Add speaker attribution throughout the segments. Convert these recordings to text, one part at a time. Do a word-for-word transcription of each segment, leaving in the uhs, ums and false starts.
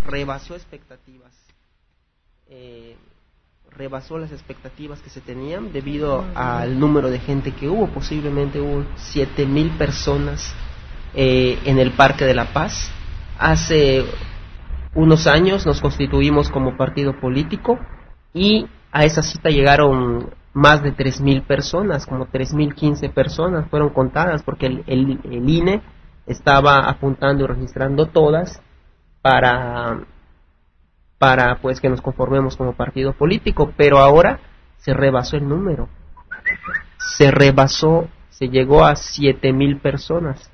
Speaker 1: rebasó expectativas. Eh, rebasó las expectativas que se tenían debido al número de gente que hubo. Posiblemente hubo siete mil personas eh, en el Parque de la Paz. Hace unos años nos constituimos como partido político y a esa cita llegaron más de tres mil personas, como tres mil quince personas fueron contadas, porque el, el, el I N E estaba apuntando y registrando todas para para pues que nos conformemos como partido político, pero ahora se rebasó el número, se rebasó, se llegó a siete mil personas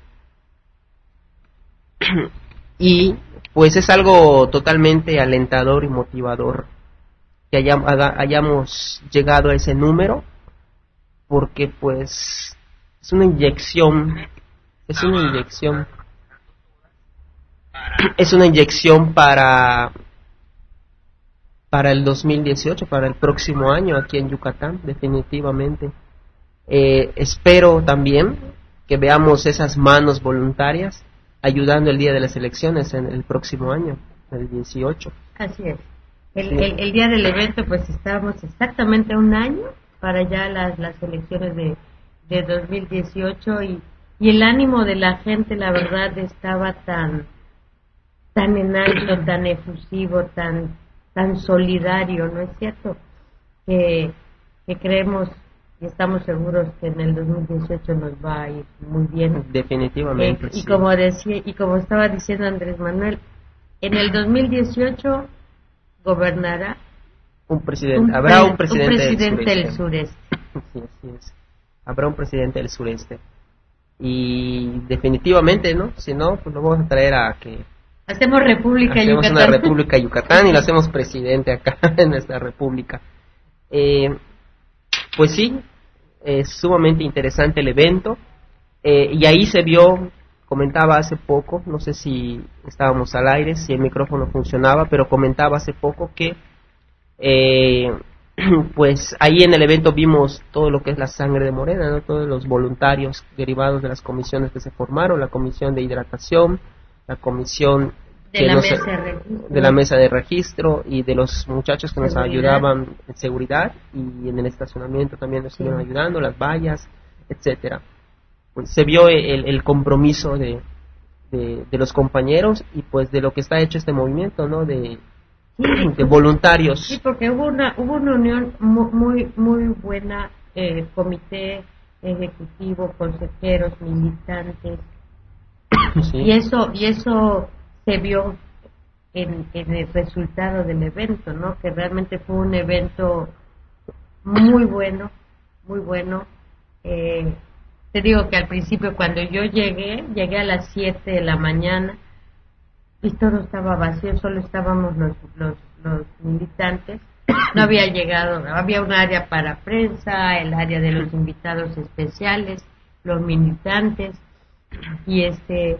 Speaker 1: y pues es algo totalmente alentador y motivador que hayam, hayamos llegado a ese número, porque pues es una inyección, es una inyección, es una inyección para para el dos mil dieciocho, para el próximo año aquí en Yucatán, definitivamente. Eh, espero también que veamos esas manos voluntarias ayudando el día de las elecciones en el próximo año, el dieciocho.
Speaker 2: Así es. El, sí. el, el día del evento, pues estábamos exactamente un año para ya las, las elecciones de, de dos mil dieciocho y, y el ánimo de la gente, la verdad, estaba tan, tan en alto, tan efusivo, tan tan solidario, ¿no es cierto? Que, que creemos y estamos seguros que en el dos mil dieciocho nos va a ir muy bien.
Speaker 1: Definitivamente.
Speaker 2: Eh, y sí. como decía y como estaba diciendo Andrés Manuel, en el dos mil dieciocho gobernará
Speaker 1: un presidente, un, habrá un presidente,
Speaker 2: un presidente
Speaker 1: del
Speaker 2: sureste. Del sureste.
Speaker 1: Sí, así es. Habrá un presidente del sureste. Y definitivamente, ¿no? Si no, pues lo vamos a traer a que
Speaker 2: Hacemos República
Speaker 1: hacemos
Speaker 2: Yucatán.
Speaker 1: Hacemos una República Yucatán y lo hacemos presidente acá en nuestra república. Eh, pues sí, es sumamente interesante el evento. Eh, y ahí se vio, comentaba hace poco, no sé si estábamos al aire, si el micrófono funcionaba, pero comentaba hace poco que eh, pues ahí en el evento vimos todo lo que es la sangre de Morena, ¿no? Todos los voluntarios derivados de las comisiones que se formaron, la comisión de hidratación, la comisión
Speaker 2: de la,
Speaker 1: nos,
Speaker 2: mesa de,
Speaker 1: de la mesa de registro y de los muchachos que nos seguridad. ayudaban en seguridad y en el estacionamiento también nos estuvieron sí. ayudando, las vallas, etcétera. Pues se vio el, el compromiso de, de, de los compañeros y pues de lo que está hecho este movimiento, ¿no? De,
Speaker 2: sí,
Speaker 1: de voluntarios.
Speaker 2: Sí, porque hubo una hubo una unión muy muy buena, eh, comité ejecutivo, consejeros, militantes. Sí. Y eso y eso se vio en, en el resultado del evento, ¿no? Que realmente fue un evento muy bueno, muy bueno. Eh, te digo que al principio cuando yo llegué, llegué a las siete de la mañana y todo estaba vacío, solo estábamos los, los, los militantes. No había llegado, había un área para prensa, el área de los invitados especiales, los militantes y este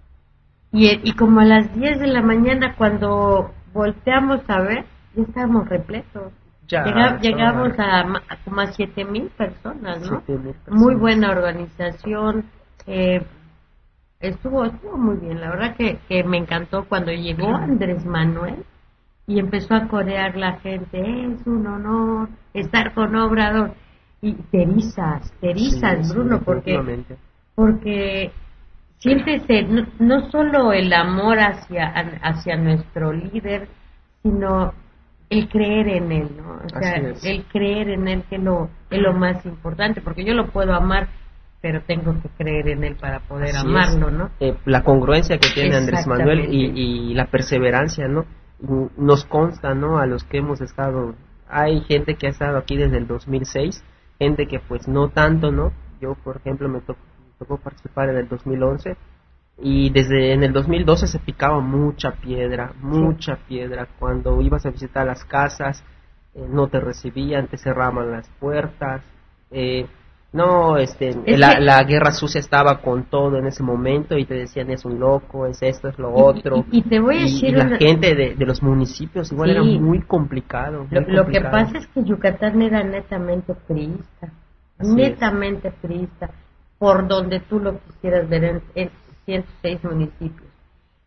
Speaker 2: y, y como a las diez de la mañana cuando volteamos a ver ya estábamos repletos.
Speaker 1: Ya,
Speaker 2: Llega, llegamos a, a como a siete mil personas, ¿no?
Speaker 1: personas.
Speaker 2: Muy buena organización, eh, estuvo estuvo muy bien. La verdad que, que me encantó cuando llegó Andrés Manuel y empezó a corear la gente. Es un honor estar con Obrador. Y te erizas, te erizas, sí, Bruno, sí, porque porque siéntese no, no solo el amor hacia hacia nuestro líder, sino el creer en él, ¿no? O sea, el creer en él que es lo, es lo más importante, porque yo lo puedo amar, pero tengo que creer en él para poder Así amarlo, es. ¿no?
Speaker 1: Eh, la congruencia que tiene Andrés Manuel y, y la perseverancia, ¿no? Nos consta, ¿no? A los que hemos estado, hay gente que ha estado aquí desde el dos mil seis, gente que pues no tanto, ¿no? Yo, por ejemplo, me tocó, me tocó participar en el dos mil once, y desde en el dos mil doce se picaba mucha piedra, mucha sí. piedra. Cuando ibas a visitar las casas, eh, no te recibían, te cerraban las puertas. Eh, no, este, la, que... la guerra sucia estaba con todo en ese momento y te decían es un loco, es esto, es lo otro.
Speaker 2: Y, y, y te voy a
Speaker 1: y,
Speaker 2: decir
Speaker 1: y la
Speaker 2: una...
Speaker 1: gente de, de los municipios igual sí. era muy complicado. Muy
Speaker 2: lo,
Speaker 1: complicado.
Speaker 2: Lo que pasa es que Yucatán era netamente priista, Así netamente es. priista, por donde tú lo quisieras ver en, en ciento seis municipios.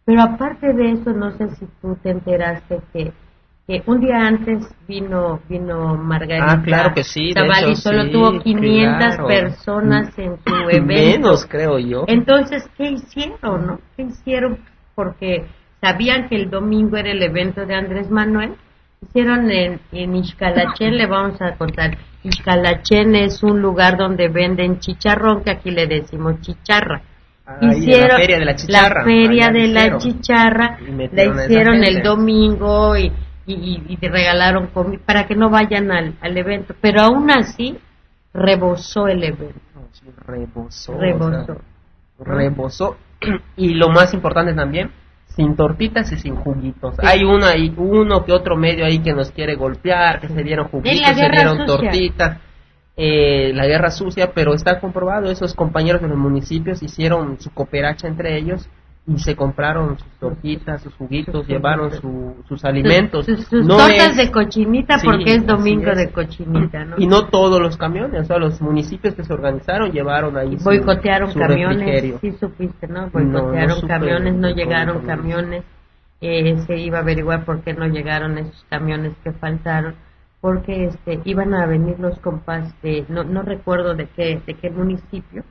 Speaker 2: Pero aparte de eso, no sé si tú te enteraste que, que un día antes vino vino Margarita
Speaker 1: Ah, claro que sí, de
Speaker 2: Zavala,
Speaker 1: hecho,
Speaker 2: y solo
Speaker 1: sí,
Speaker 2: tuvo quinientas
Speaker 1: claro.
Speaker 2: personas en su evento.
Speaker 1: Menos, creo yo.
Speaker 2: Entonces, ¿qué hicieron, no? ¿Qué hicieron? Porque sabían que el domingo era el evento de Andrés Manuel. Hicieron en, en Ixcalachén, le vamos a contar. Ixcalachén es un lugar donde venden chicharrón, que aquí le decimos chicharra.
Speaker 1: Ahí,
Speaker 2: Hicieron
Speaker 1: la feria de la chicharra.
Speaker 2: La feria
Speaker 1: Allá
Speaker 2: de la
Speaker 1: hicieron.
Speaker 2: chicharra, la hicieron el domingo y, y, y te regalaron comida para que no vayan al, al evento. Pero aún así, rebosó el evento.
Speaker 1: Sí, rebosó.
Speaker 2: Rebosó.
Speaker 1: O sea, rebosó. Y lo más importante también, sin tortitas y sin juguitos. Sí. Hay uno ahí, uno que otro medio ahí que nos quiere golpear, que se dieron juguitos, se dieron sucia. tortitas. Eh, la guerra sucia, pero está comprobado, esos compañeros de los municipios hicieron su cooperacha entre ellos y se compraron sus tortitas, sus juguitos, llevaron su, sus alimentos.
Speaker 2: Sus, sus
Speaker 1: no
Speaker 2: tortas
Speaker 1: es,
Speaker 2: de cochinita, sí, porque es domingo es. de cochinita, ¿no?
Speaker 1: Y no todos los camiones, o sea, los municipios que se organizaron llevaron ahí su,
Speaker 2: boicotearon
Speaker 1: su
Speaker 2: camiones,
Speaker 1: refrigerio.
Speaker 2: Sí supiste, ¿no? Boicotearon no, no camiones, no llegaron camiones, eh, se iba a averiguar por qué no llegaron esos camiones que faltaron, porque este iban a venir los compas de, no, no recuerdo de qué, de qué municipio,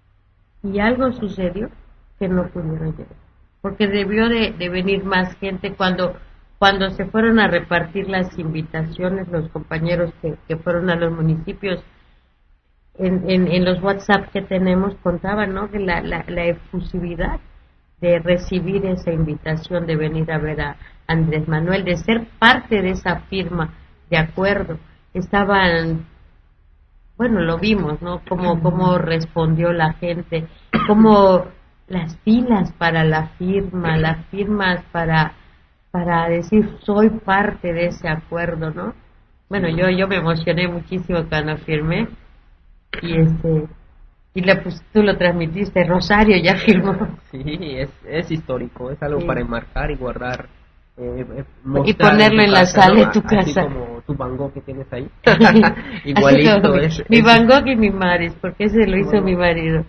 Speaker 2: y algo sucedió que no pudieron llegar, porque debió de, de venir más gente cuando cuando se fueron a repartir las invitaciones, los compañeros que, que fueron a los municipios, en, en, en los WhatsApp que tenemos contaban, ¿no?, de la, la, la efusividad de recibir esa invitación, de venir a ver a Andrés Manuel, de ser parte de esa firma de acuerdo. Estaban, bueno, lo vimos, ¿no?, cómo, cómo respondió la gente, cómo las filas para la firma, las firmas para para decir soy parte de ese acuerdo, ¿no? Bueno, yo yo me emocioné muchísimo cuando firmé y este y la, pues, tú lo transmitiste, Rosario ya firmó.
Speaker 1: Sí, es es histórico, es algo sí. para enmarcar y guardar. Eh, eh,
Speaker 2: y ponerlo en, en la casa, sala ¿no? de tu casa.
Speaker 1: Así como tu Van Gogh que tienes ahí. Igualito es.
Speaker 2: Mi Van Gogh y mi Maris, porque ese lo hizo bueno, mi marido.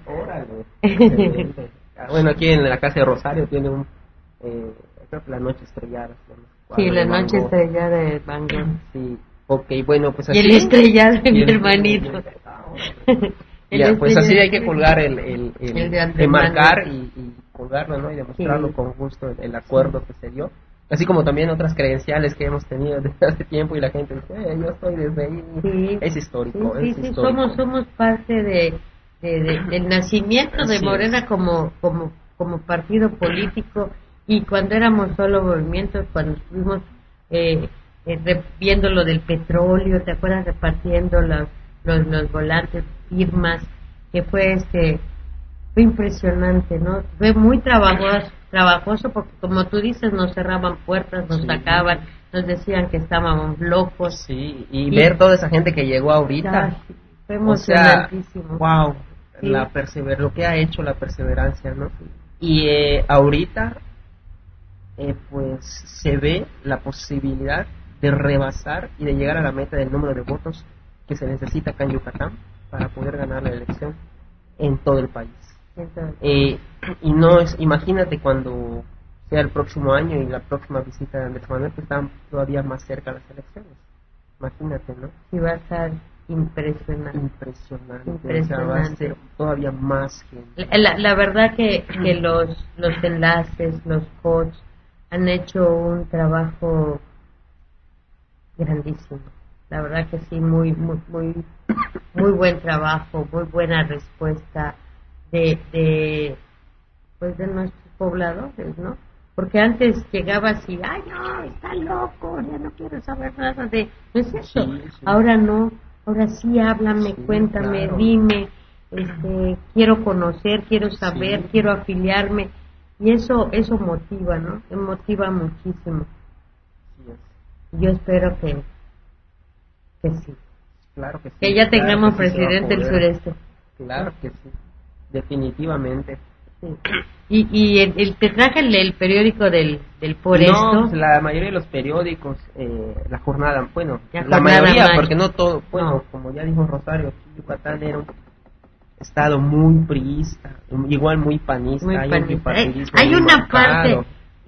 Speaker 1: Órale. Bueno, aquí en la casa de Rosario tiene un, eh, creo que la noche estrellada.
Speaker 2: Sí, la noche estrellada de Van Gogh.
Speaker 1: Sí, ok, bueno, pues así.
Speaker 2: Y el estrellado de mi hermanito.
Speaker 1: Ya, pues así hay que colgar el, el, el, el de, de marcar y, y colgarlo, ¿no? Y demostrarlo sí. con gusto el, el acuerdo sí. que se dio. Así como también otras credenciales que hemos tenido desde hace tiempo y la gente dice, eh, yo estoy desde ahí. Sí. Es histórico,
Speaker 2: sí,
Speaker 1: es
Speaker 2: sí,
Speaker 1: histórico.
Speaker 2: Somos, somos parte de, de, de del nacimiento así de Morena es. como como como partido político, y cuando éramos solo movimientos, cuando estuvimos eh, eh, viendo lo del petróleo, ¿te acuerdas? Repartiendo los, los, los volantes, firmas, que fue este fue impresionante, ¿no? Fue muy trabajoso, trabajoso porque como tú dices, nos cerraban puertas, nos sí. sacaban, nos decían que estábamos locos.
Speaker 1: Sí, y, y ver toda esa gente que llegó ahorita.
Speaker 2: Sí, fue emocionantísimo.
Speaker 1: O sea, wow, sí. la persever lo que ha hecho la perseverancia, ¿no? Y eh, ahorita eh, pues se ve la posibilidad de rebasar y de llegar a la meta del número de votos que se necesita acá en Yucatán para poder ganar la elección en todo el país. Eh, y no es, imagínate cuando sea el próximo año y la próxima visita de Andrés Manuel, que están todavía más cerca las elecciones. Imagínate, ¿no?
Speaker 2: Y va a estar impresionante.
Speaker 1: Impresionante.
Speaker 2: Impresionante.
Speaker 1: O sea, va a ser todavía más gente.
Speaker 2: La, la, la verdad que, que los, los enlaces, los coaches han hecho un trabajo grandísimo. La verdad que sí, muy, muy, muy, muy buen trabajo, muy buena respuesta de, de, pues de nuestros pobladores, ¿no? Porque antes llegabas y, ay, no, está loco, ya no quiero saber nada de, no es eso. Sí, sí. Ahora no, ahora sí, háblame, sí, cuéntame, claro. dime, este, quiero conocer, quiero saber, sí. quiero afiliarme, y eso, eso motiva, ¿no? Me motiva muchísimo.
Speaker 1: Sí.
Speaker 2: Yo espero que que sí.
Speaker 1: Claro que sí.
Speaker 2: Que ya tengamos
Speaker 1: claro que
Speaker 2: presidente del sureste.
Speaker 1: Claro que sí. Definitivamente.
Speaker 2: Sí. Y, y el, el, te traje el, el periódico del, del Por
Speaker 1: no,
Speaker 2: Esto.
Speaker 1: Pues la mayoría de los periódicos, eh, la jornada, bueno,
Speaker 2: la,
Speaker 1: la
Speaker 2: jornada
Speaker 1: mayoría,
Speaker 2: mal.
Speaker 1: porque no todo, bueno,
Speaker 2: no.
Speaker 1: como ya dijo Rosario, Yucatán era un estado muy priista, igual muy panista.
Speaker 2: Muy
Speaker 1: hay
Speaker 2: panista.
Speaker 1: Un
Speaker 2: eh, hay una parte,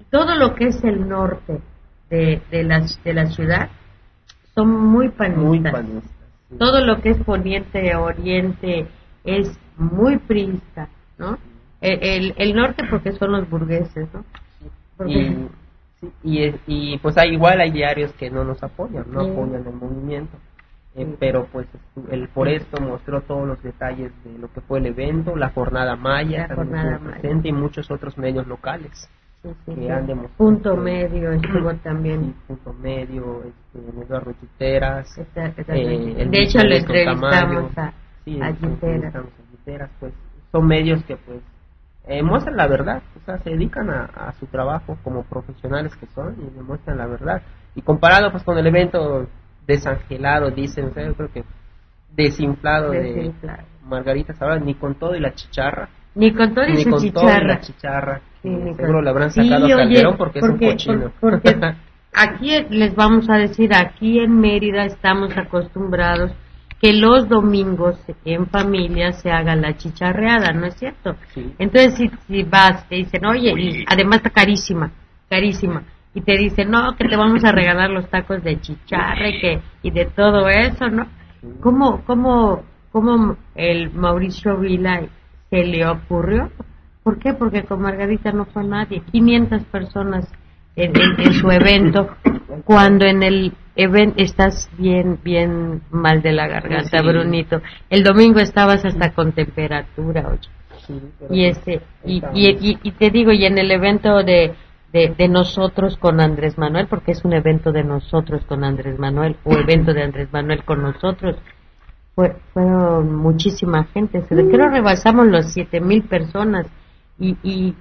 Speaker 2: todo lo que es el norte de, de, la, de la ciudad son muy panistas. Muy panistas sí. Todo lo que es poniente, oriente, es muy priista, ¿no? El, el, el norte porque son los burgueses, ¿no? Porque...
Speaker 1: Y, sí, y, y pues hay, igual hay diarios que no nos apoyan, no sí. apoyan el movimiento. Eh, sí. Pero pues el por esto mostró todos los detalles de lo que fue el evento, la jornada maya, la jornada presente, maya. Y muchos otros medios locales sí, sí, que sí. han demostrado.
Speaker 2: Punto medio estuvo también.
Speaker 1: Sí, punto medio, este, Eduardo Chiteras.
Speaker 2: Está, está eh, el de hecho le entrevistamos a,
Speaker 1: sí,
Speaker 2: a Chiteras.
Speaker 1: Pues son medios que pues eh, muestran la verdad, o sea, se dedican a, a su trabajo como profesionales que son y demuestran la verdad. Y comparado pues con el evento desangelado, dicen, o sea, yo creo que desinflado, desinflado. de Margarita Zavala, ni con todo y la chicharra.
Speaker 2: Ni con todo y
Speaker 1: ni
Speaker 2: su
Speaker 1: con
Speaker 2: chicharra.
Speaker 1: Todo y la chicharra.
Speaker 2: Sí,
Speaker 1: seguro
Speaker 2: con...
Speaker 1: le habrán sacado
Speaker 2: sí,
Speaker 1: a Calderón
Speaker 2: oye,
Speaker 1: porque,
Speaker 2: porque
Speaker 1: es un cochino.
Speaker 2: Por, porque aquí les vamos a decir, aquí en Mérida estamos acostumbrados que los domingos en familia se haga la chicharreada, ¿no es cierto?
Speaker 1: Sí.
Speaker 2: Entonces si, si vas, te dicen, oye, y además está carísima, carísima. Y te dicen, no, que te vamos a regalar los tacos de chicharra y, que, y de todo eso, ¿no? ¿Cómo, cómo, cómo el Mauricio Vila se le ocurrió? ¿Por qué? Porque con Margarita no fue nadie. quinientas personas en, en, en su evento, cuando en el evento estás bien, bien mal de la garganta, sí. Brunito. El domingo estabas hasta con temperatura, oye. Sí, y este, y, y, y, y te digo, y en el evento de... De, de nosotros con Andrés Manuel, porque es un evento de nosotros con Andrés Manuel, o evento de Andrés Manuel con nosotros, fue, fueron muchísima gente, se creo que rebasamos los siete mil personas, y... y,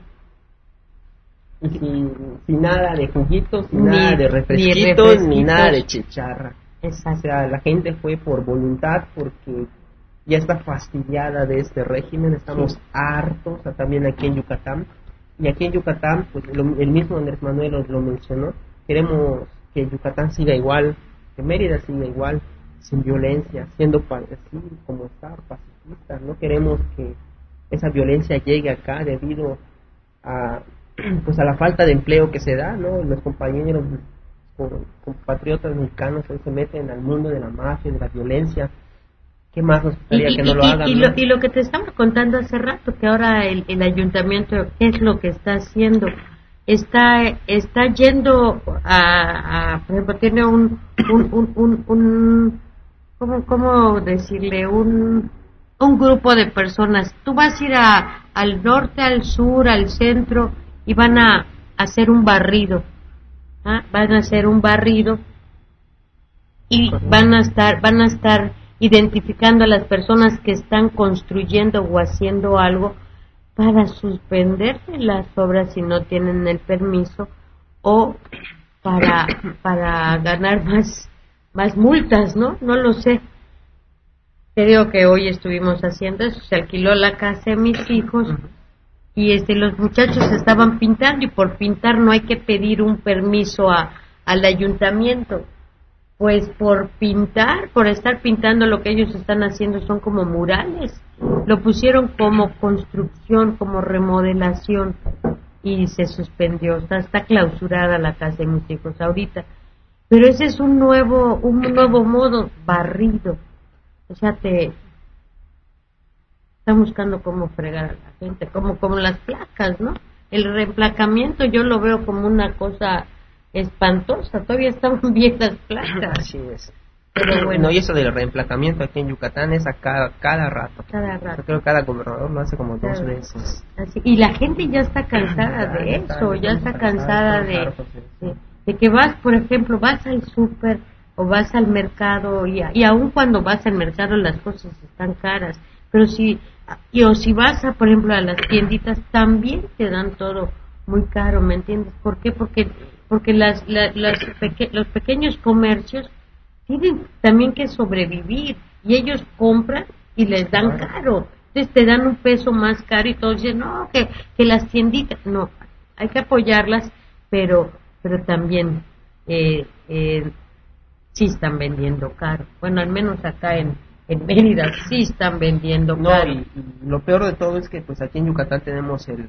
Speaker 1: y sin, sin nada de juguitos, sin ni, nada de refresquitos, ni, refresquitos, ni nada de chicharra.
Speaker 2: Exacto.
Speaker 1: O sea, la gente fue por voluntad, porque ya está fastidiada de este régimen, estamos sí. hartos, o sea, también aquí en Yucatán. Y aquí en Yucatán, pues lo, el mismo Andrés Manuel lo, lo mencionó, queremos que Yucatán siga igual, que Mérida siga igual, sin violencia, siendo así como está, pacifista. No queremos que esa violencia llegue acá debido a pues a la falta de empleo que se da, ¿no? Los compañeros, compatriotas mexicanos hoy se meten al mundo de la mafia, de la violencia. ¿Qué más nos gustaría y, que y, no lo hagan?
Speaker 2: Y,
Speaker 1: ¿no?
Speaker 2: Lo, y lo que te estaba contando hace rato, que ahora el, el ayuntamiento, ¿qué es lo que está haciendo? Está está yendo a, a por ejemplo, tiene un, un, un, un, un ¿cómo, cómo decirle? Un, un grupo de personas. Tú vas a ir a, al norte, al sur, al centro, y van a hacer un barrido. ¿Ah? Van a hacer un barrido y van a estar, van a estar identificando a las personas que están construyendo o haciendo algo para suspender las obras si no tienen el permiso o para para ganar más más multas, ¿no? No lo sé. Te digo que hoy estuvimos haciendo eso, se alquiló la casa de mis hijos y este los muchachos estaban pintando y por pintar no hay que pedir un permiso a al ayuntamiento. Pues por pintar, por estar pintando lo que ellos están haciendo son como murales. Lo pusieron como construcción, como remodelación y se suspendió. Está, está clausurada la casa de mis hijos ahorita. Pero ese es un nuevo, un nuevo modo, barrido. O sea, te están buscando cómo fregar a la gente, como como las placas, ¿no? El reemplacamiento yo lo veo como una cosa espantosa, todavía están viejas placas.
Speaker 1: Así es. Pero bueno, y eso del reemplazamiento aquí en Yucatán es a cada, cada rato.
Speaker 2: Cada rato.
Speaker 1: Yo creo que cada gobernador lo hace como dos veces.
Speaker 2: Así. Y la gente ya está cansada de ya eso, está, ya está cansada de, de, de que vas, por ejemplo, vas al súper o vas al mercado y, y aun cuando vas al mercado las cosas están caras, pero si, y o si vas, a, por ejemplo, a las tienditas también te dan todo muy caro, ¿me entiendes? ¿Por qué? Porque porque las, las, las peque, los pequeños comercios tienen también que sobrevivir y ellos compran y les dan caro, entonces te dan un peso más caro y todos dicen, no, que, que las tienditas, no, hay que apoyarlas, pero pero también eh, eh, sí están vendiendo caro, bueno, al menos acá en, en Mérida sí están vendiendo caro.
Speaker 1: No, y, y lo peor de todo es que pues aquí en Yucatán tenemos el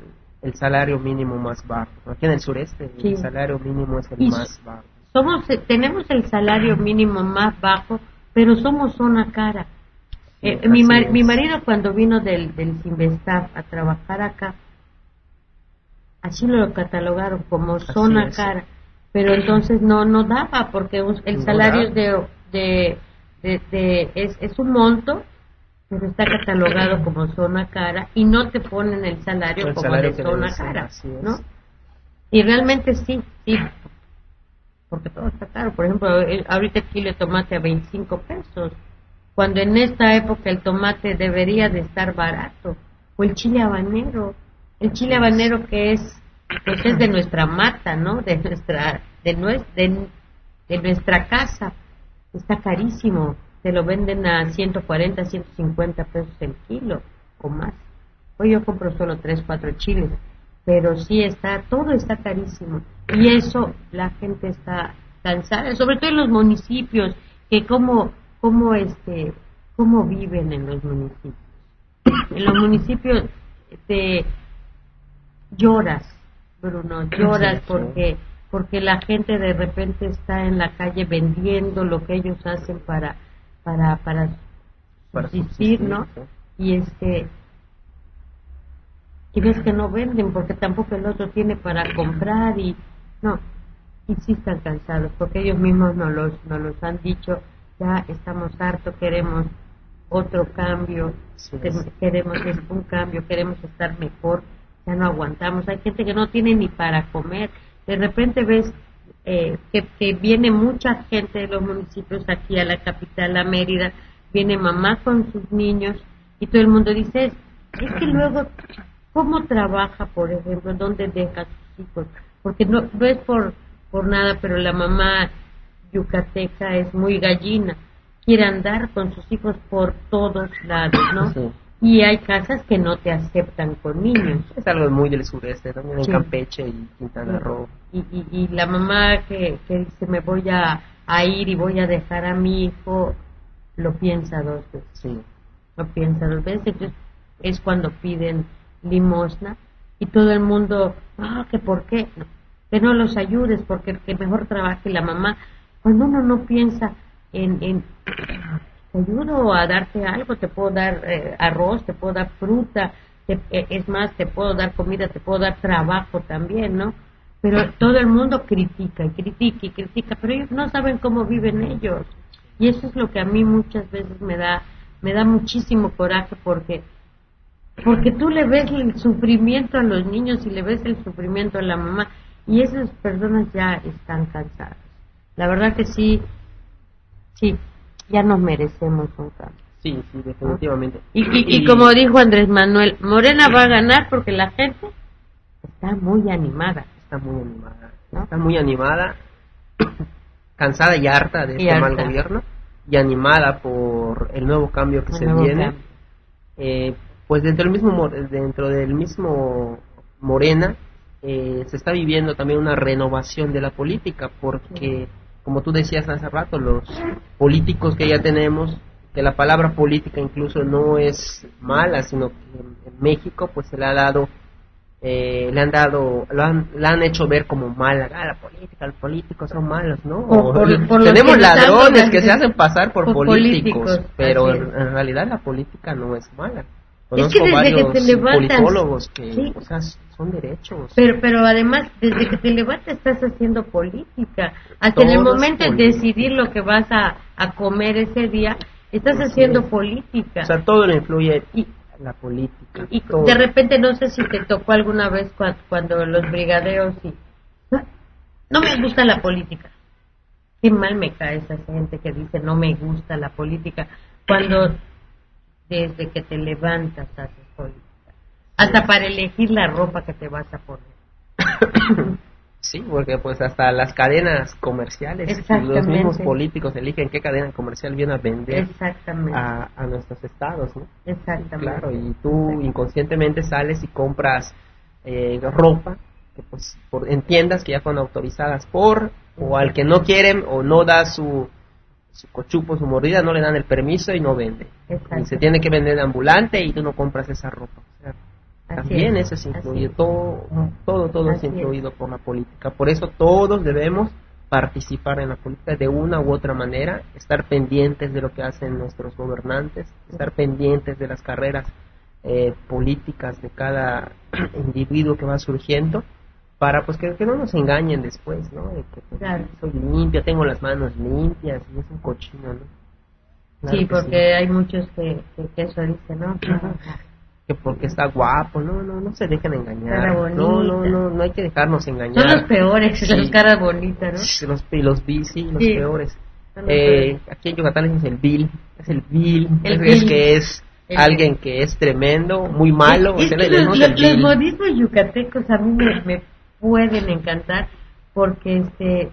Speaker 1: el salario mínimo más bajo. Aquí en el sureste sí. El salario mínimo es el y más bajo.
Speaker 2: Somos, tenemos el salario mínimo más bajo, pero somos zona cara. Sí, eh, mi, mar, mi marido cuando vino del, del Sinvestaf a trabajar acá, así lo catalogaron como zona es, cara, sí. Pero entonces no no daba porque el salario no de, de, de, de es, es un monto, pero está catalogado como zona cara y no te ponen el salario el como salario de zona cara, ¿no? Y realmente sí, sí, porque todo está caro. Por ejemplo, ahorita el kilo de tomate a veinticinco pesos, cuando en esta época el tomate debería de estar barato, o el chile habanero, el chile habanero que es, pues es de nuestra mata, ¿no? De nuestra, de, nuestra, de, de nuestra casa, está carísimo. Se lo venden a ciento cuarenta, ciento cincuenta pesos el kilo o más. Hoy yo compro solo tres, cuatro chiles, pero sí está, todo está carísimo. Y eso la gente está cansada, sobre todo en los municipios, que cómo, cómo este, cómo viven en los municipios. En los municipios te lloras, Bruno, lloras porque porque la gente de repente está en la calle vendiendo lo que ellos hacen para para para, para subsistir, ¿no? Sí. Y este y ves que no venden porque tampoco el otro tiene para comprar y no, y sí están cansados porque ellos mismos nos los nos los han dicho, ya estamos hartos, queremos otro cambio, sí, sí. queremos un cambio, queremos estar mejor, ya no aguantamos. Hay gente que no tiene ni para comer. De repente ves eh, que, que viene mucha gente de los municipios aquí a la capital, a Mérida, viene mamá con sus niños y todo el mundo dice, es que luego, ¿cómo trabaja, por ejemplo? ¿Dónde deja a sus hijos? Porque no, no es por, por nada, pero la mamá yucateca es muy gallina, quiere andar con sus hijos por todos lados, ¿no? Sí. Y hay casas que no te aceptan con niños.
Speaker 1: Es algo muy del sureste, también en sí. Campeche y Quintana Roo.
Speaker 2: Y, y, y la mamá que, que dice, me voy a, a ir y voy a dejar a mi hijo, lo piensa dos veces.
Speaker 1: Sí.
Speaker 2: Lo piensa dos veces. Entonces es cuando piden limosna y todo el mundo, ah, que por qué, no, que no los ayudes porque que mejor trabaje la mamá. Cuando uno no piensa en... en te ayudo a darte algo, te puedo dar eh, arroz, te puedo dar fruta, te, eh, es más, te puedo dar comida, te puedo dar trabajo también, ¿no? Pero todo el mundo critica y critica y critica, pero ellos no saben cómo viven ellos. Y eso es lo que a mí muchas veces me da, me da muchísimo coraje porque, porque tú le ves el sufrimiento a los niños y le ves el sufrimiento a la mamá y esas personas ya están cansadas. La verdad que sí, sí. Ya nos merecemos un cambio.
Speaker 1: Sí, sí, definitivamente.
Speaker 2: Y, y, y como dijo Andrés Manuel, Morena va a ganar porque la gente está muy animada.
Speaker 1: Está muy animada, ¿no? Está muy animada, cansada y harta de y este harta. mal gobierno, y animada por el nuevo cambio que el se viene. Eh, pues dentro del mismo, dentro del mismo Morena eh, se está viviendo también una renovación de la política, porque... Sí. Como tú decías hace rato, los políticos que ya tenemos, que la palabra política incluso no es mala, sino que en, en México pues se le ha dado, eh, le han dado, lo han, la han hecho ver como mala, ah, la política, los políticos son malos, ¿no? O, por, por tenemos ladrones que se hacen pasar por, por políticos, políticos, pero en, en realidad la política no es mala. Conozco es que varios que te levantas, politólogos que, sí. o sea, son derechos.
Speaker 2: Pero, pero además, desde que te levantas estás haciendo política. Hasta Todos en el momento de decidir lo que vas a, a comer ese día, estás pues haciendo sí. política.
Speaker 1: O sea, todo le influye y, la política.
Speaker 2: Y todo. De repente, no sé si te tocó alguna vez cuando, cuando los brigadeos y... No, no me gusta la política. Qué mal me cae esa gente que dice no me gusta la política. Cuando... desde que te levantas haces política, hasta para elegir la ropa que te vas a poner.
Speaker 1: Sí, porque pues hasta las cadenas comerciales, los mismos políticos eligen qué cadena comercial viene a vender a, a nuestros estados, ¿no?
Speaker 2: Exactamente.
Speaker 1: Claro, y tú inconscientemente sales y compras eh, ropa que pues por, en tiendas que ya fueron autorizadas por, o al que no quieren o no da su su cochupo, su mordida, no le dan el permiso y no vende. Y se tiene que vender ambulante y tú no compras esa ropa. O sea, También eso es influido, todo, todo, todo es influido por la política. Por eso todos debemos participar en la política de una u otra manera, estar pendientes de lo que hacen nuestros gobernantes, estar pendientes de las carreras eh, políticas de cada individuo que va surgiendo, para pues que, que no nos engañen después, ¿no? De que pues, claro. soy limpia, tengo las manos limpias, y es un cochino, ¿no?
Speaker 2: Claro sí, porque sí. hay muchos que, que, que eso dicen, ¿no?
Speaker 1: Que porque está guapo, no, no, no se dejen engañar, no, no, no, no hay que dejarnos engañar.
Speaker 2: Son los peores, sí. las caras bonitas, ¿no?
Speaker 1: Los, los bici, los sí. peores. Los eh, peores. Aquí en Yucatán es el vil, es el vil, el es vil. que es el alguien vil. que es tremendo, muy malo.
Speaker 2: Es, es que los, los, los modismos yucatecos a mí me, me pueden encantar porque este...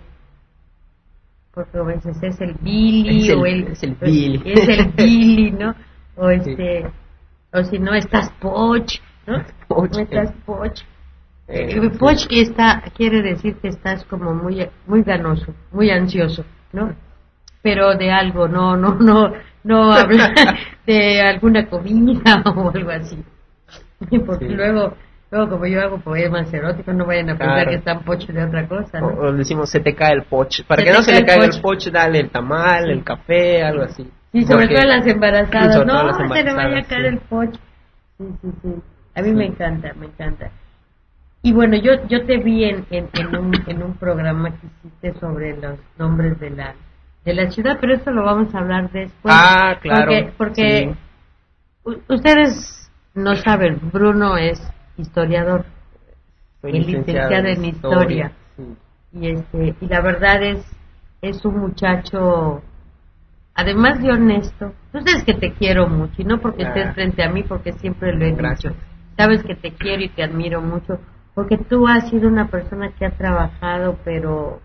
Speaker 2: porque a veces es el Billy,
Speaker 1: es el,
Speaker 2: o el...
Speaker 1: Es el Billy.
Speaker 2: Es el Billy, ¿no? O este... Sí. O si no, estás poch, ¿no?
Speaker 1: Poch,
Speaker 2: no estás poch. Eh, eh, poch sí. que está, quiere decir que estás como muy muy ganoso, muy ansioso, ¿no? Pero de algo, no, no, no, no habla de alguna comida o algo así. Porque sí. luego, luego como yo hago poemas eróticos, no vayan a pensar claro. que están poch de otra cosa, ¿no?
Speaker 1: O, o decimos, se te cae el poch. Para se que no se le caiga el poch, dale el tamal, sí. el café, algo así.
Speaker 2: Y sobre
Speaker 1: Porque,
Speaker 2: todo las embarazadas, no,
Speaker 1: las embarazadas,
Speaker 2: se le vaya a caer
Speaker 1: sí.
Speaker 2: el poch. Sí, sí, sí. A mí sí. me encanta, me encanta. Y bueno, yo yo te vi en, en, en, un, en un programa que hiciste sobre los nombres de la de la ciudad, pero eso lo vamos a hablar después.
Speaker 1: Ah, claro.
Speaker 2: Porque, porque sí. ustedes no saben, Bruno es historiador,
Speaker 1: Soy
Speaker 2: el licenciado en historia.
Speaker 1: historia. Sí.
Speaker 2: Y este y la verdad es es un muchacho... Además de honesto, tú sabes que te quiero mucho, y no porque ah. estés frente a mí, porque siempre lo he
Speaker 1: Gracias.
Speaker 2: dicho. Sabes que te quiero y te admiro mucho, porque tú has sido una persona que ha trabajado, pero,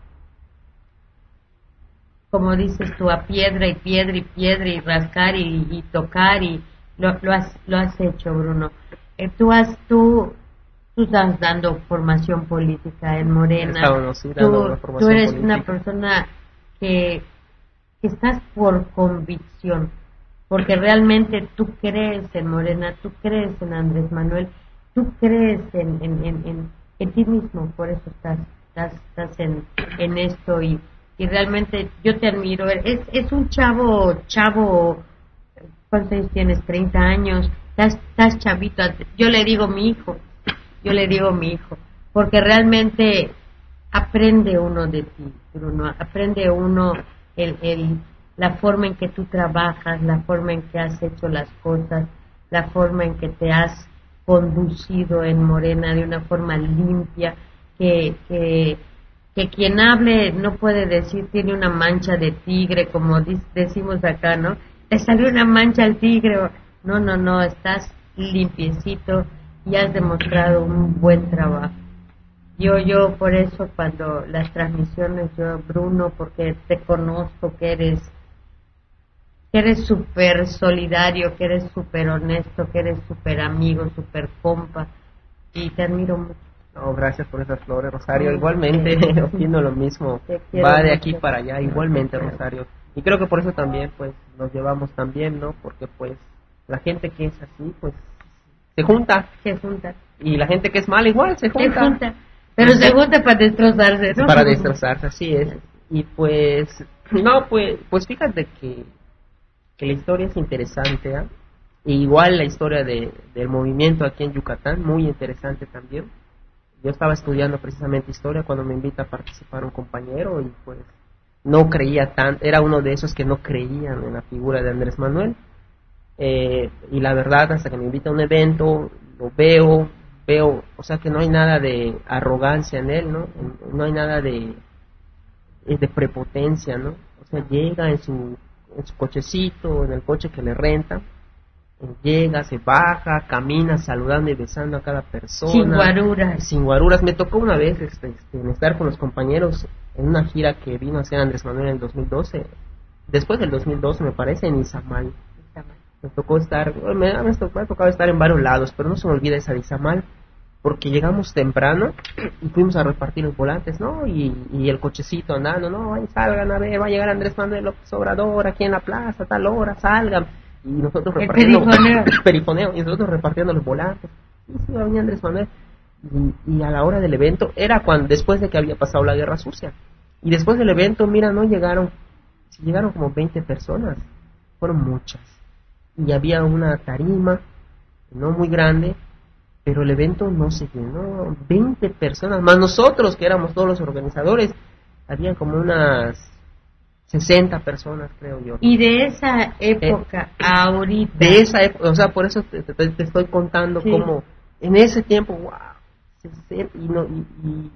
Speaker 2: como dices tú, a piedra y piedra y piedra y rascar y, y tocar, y lo, lo, has, lo has hecho, Bruno. Eh, tú has, tú, tú estás dando formación política en Morena.
Speaker 1: Estamos, sí, dando
Speaker 2: tú,
Speaker 1: una formación
Speaker 2: tú eres
Speaker 1: política.
Speaker 2: una persona que... que estás por convicción, porque realmente tú crees en Morena, tú crees en Andrés Manuel, tú crees en en, en, en, en ti mismo, por eso estás estás, estás en, en esto y, y realmente yo te admiro. Es, es un chavo, chavo, ¿cuántos años tienes? treinta años, estás, estás chavito, yo le digo mi hijo, yo le digo mi hijo, porque realmente aprende uno de ti, Bruno, aprende uno El, el, la forma en que tú trabajas, la forma en que has hecho las cosas, la forma en que te has conducido en Morena de una forma limpia, que, que, que quien hable no puede decir tiene una mancha de tigre, como decimos acá, ¿no? Te salió una mancha al tigre. No, no, no, estás limpiecito y has demostrado un buen trabajo. Yo, yo por eso cuando las transmisiones, yo, Bruno, porque te conozco que eres, que eres súper solidario, que eres súper honesto, que eres súper amigo, súper compa, y te admiro mucho.
Speaker 1: No, gracias por esas flores, Rosario. Sí, igualmente, sí, opino lo mismo. Va de aquí para allá, igualmente, Rosario. Y creo que por eso también, pues, nos llevamos también, ¿no? Porque, pues, la gente que es así, pues, se junta.
Speaker 2: Se junta.
Speaker 1: Y la gente que es mala igual se junta.
Speaker 2: Se junta. Pero se junta para destrozarse, ¿no?
Speaker 1: Para destrozarse, así es. Y pues, no, pues, pues fíjate que, que la historia es interesante, ¿eh? E igual la historia de, del movimiento aquí en Yucatán, muy interesante también. Yo estaba estudiando precisamente historia cuando me invita a participar un compañero y pues no creía tan, era uno de esos que no creían en la figura de Andrés Manuel. Eh, y la verdad, hasta que me invita a un evento, lo veo, veo, o sea que no hay nada de arrogancia en él, ¿no? No hay nada de, de prepotencia, ¿no? O sea, llega en su, en su cochecito, en el coche que le renta, llega, se baja, camina saludando y besando a cada persona.
Speaker 2: Sin guaruras.
Speaker 1: Sin guaruras. Me tocó una vez este, este, estar con los compañeros en una gira que vino a hacer Andrés Manuel en el dos mil doce, después del dos mil doce me parece, en Izamal. Me tocó estar, me ha, me ha tocado estar en varios lados, pero no se me olvida esa de Izamal, porque llegamos temprano y fuimos a repartir los volantes, ¿no? Y, y el cochecito andando, no, ay, salgan a ver, va a llegar Andrés Manuel López Obrador aquí en la plaza, a tal hora, salgan. Y nosotros repartiendo,
Speaker 2: perifoneo.
Speaker 1: perifoneo, y nosotros repartiendo los volantes. y sí, venía Andrés Manuel. Y, y a la hora del evento, era cuando después de que había pasado la Guerra Sucia. Y después del evento, mira, no llegaron, llegaron como veinte personas, fueron muchas. Y había una tarima, no muy grande, pero el evento no se llenó, veinte personas, más nosotros que éramos todos los organizadores, habían como unas sesenta personas, creo yo.
Speaker 2: Y de esa época eh, a ahorita.
Speaker 1: De esa época, o sea, por eso te, te, te estoy contando sí. Cómo en ese tiempo, wow, y, no, y, y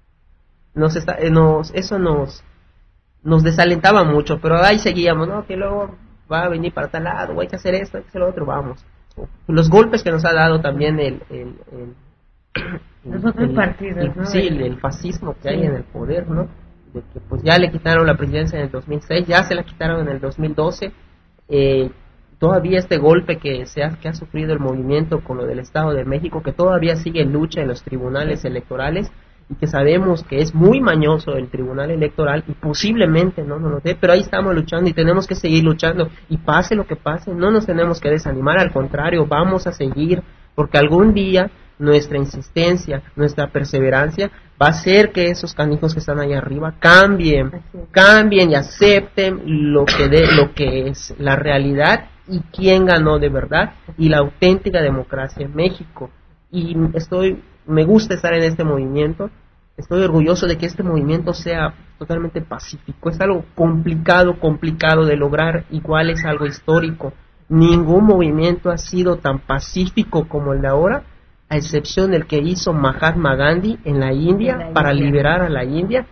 Speaker 1: nos está, eh, nos, eso nos, nos desalentaba mucho, pero ahí seguíamos, ¿no? Que luego va a venir para tal lado, hay que hacer esto, hay que hacer lo otro, vamos. Los golpes que nos ha dado también el, el, el,
Speaker 2: los otros
Speaker 1: el,
Speaker 2: partidos,
Speaker 1: el,
Speaker 2: ¿no?
Speaker 1: Sí, el, el fascismo que sí. Hay en el poder, ¿no? De que pues ya le quitaron la presidencia en el dos mil seis, ya se la quitaron en el dos mil doce, eh, todavía este golpe que se ha, que ha sufrido el movimiento con lo del Estado de México, que todavía sigue en lucha en los tribunales electorales, y que sabemos que es muy mañoso el tribunal electoral y posiblemente no nos lo dé, pero ahí estamos luchando y tenemos que seguir luchando, y pase lo que pase, no nos tenemos que desanimar, al contrario, vamos a seguir, porque algún día nuestra insistencia, nuestra perseverancia va a hacer que esos canijos que están ahí arriba cambien, cambien y acepten lo que de, lo que es la realidad y quién ganó de verdad y la auténtica democracia en México. Y estoy me gusta estar en este movimiento, estoy orgulloso de que este movimiento sea totalmente pacífico, es algo complicado, complicado de lograr, igual es algo histórico, ningún movimiento ha sido tan pacífico como el de ahora, a excepción del que hizo Mahatma Gandhi en la India, la para India. liberar a la India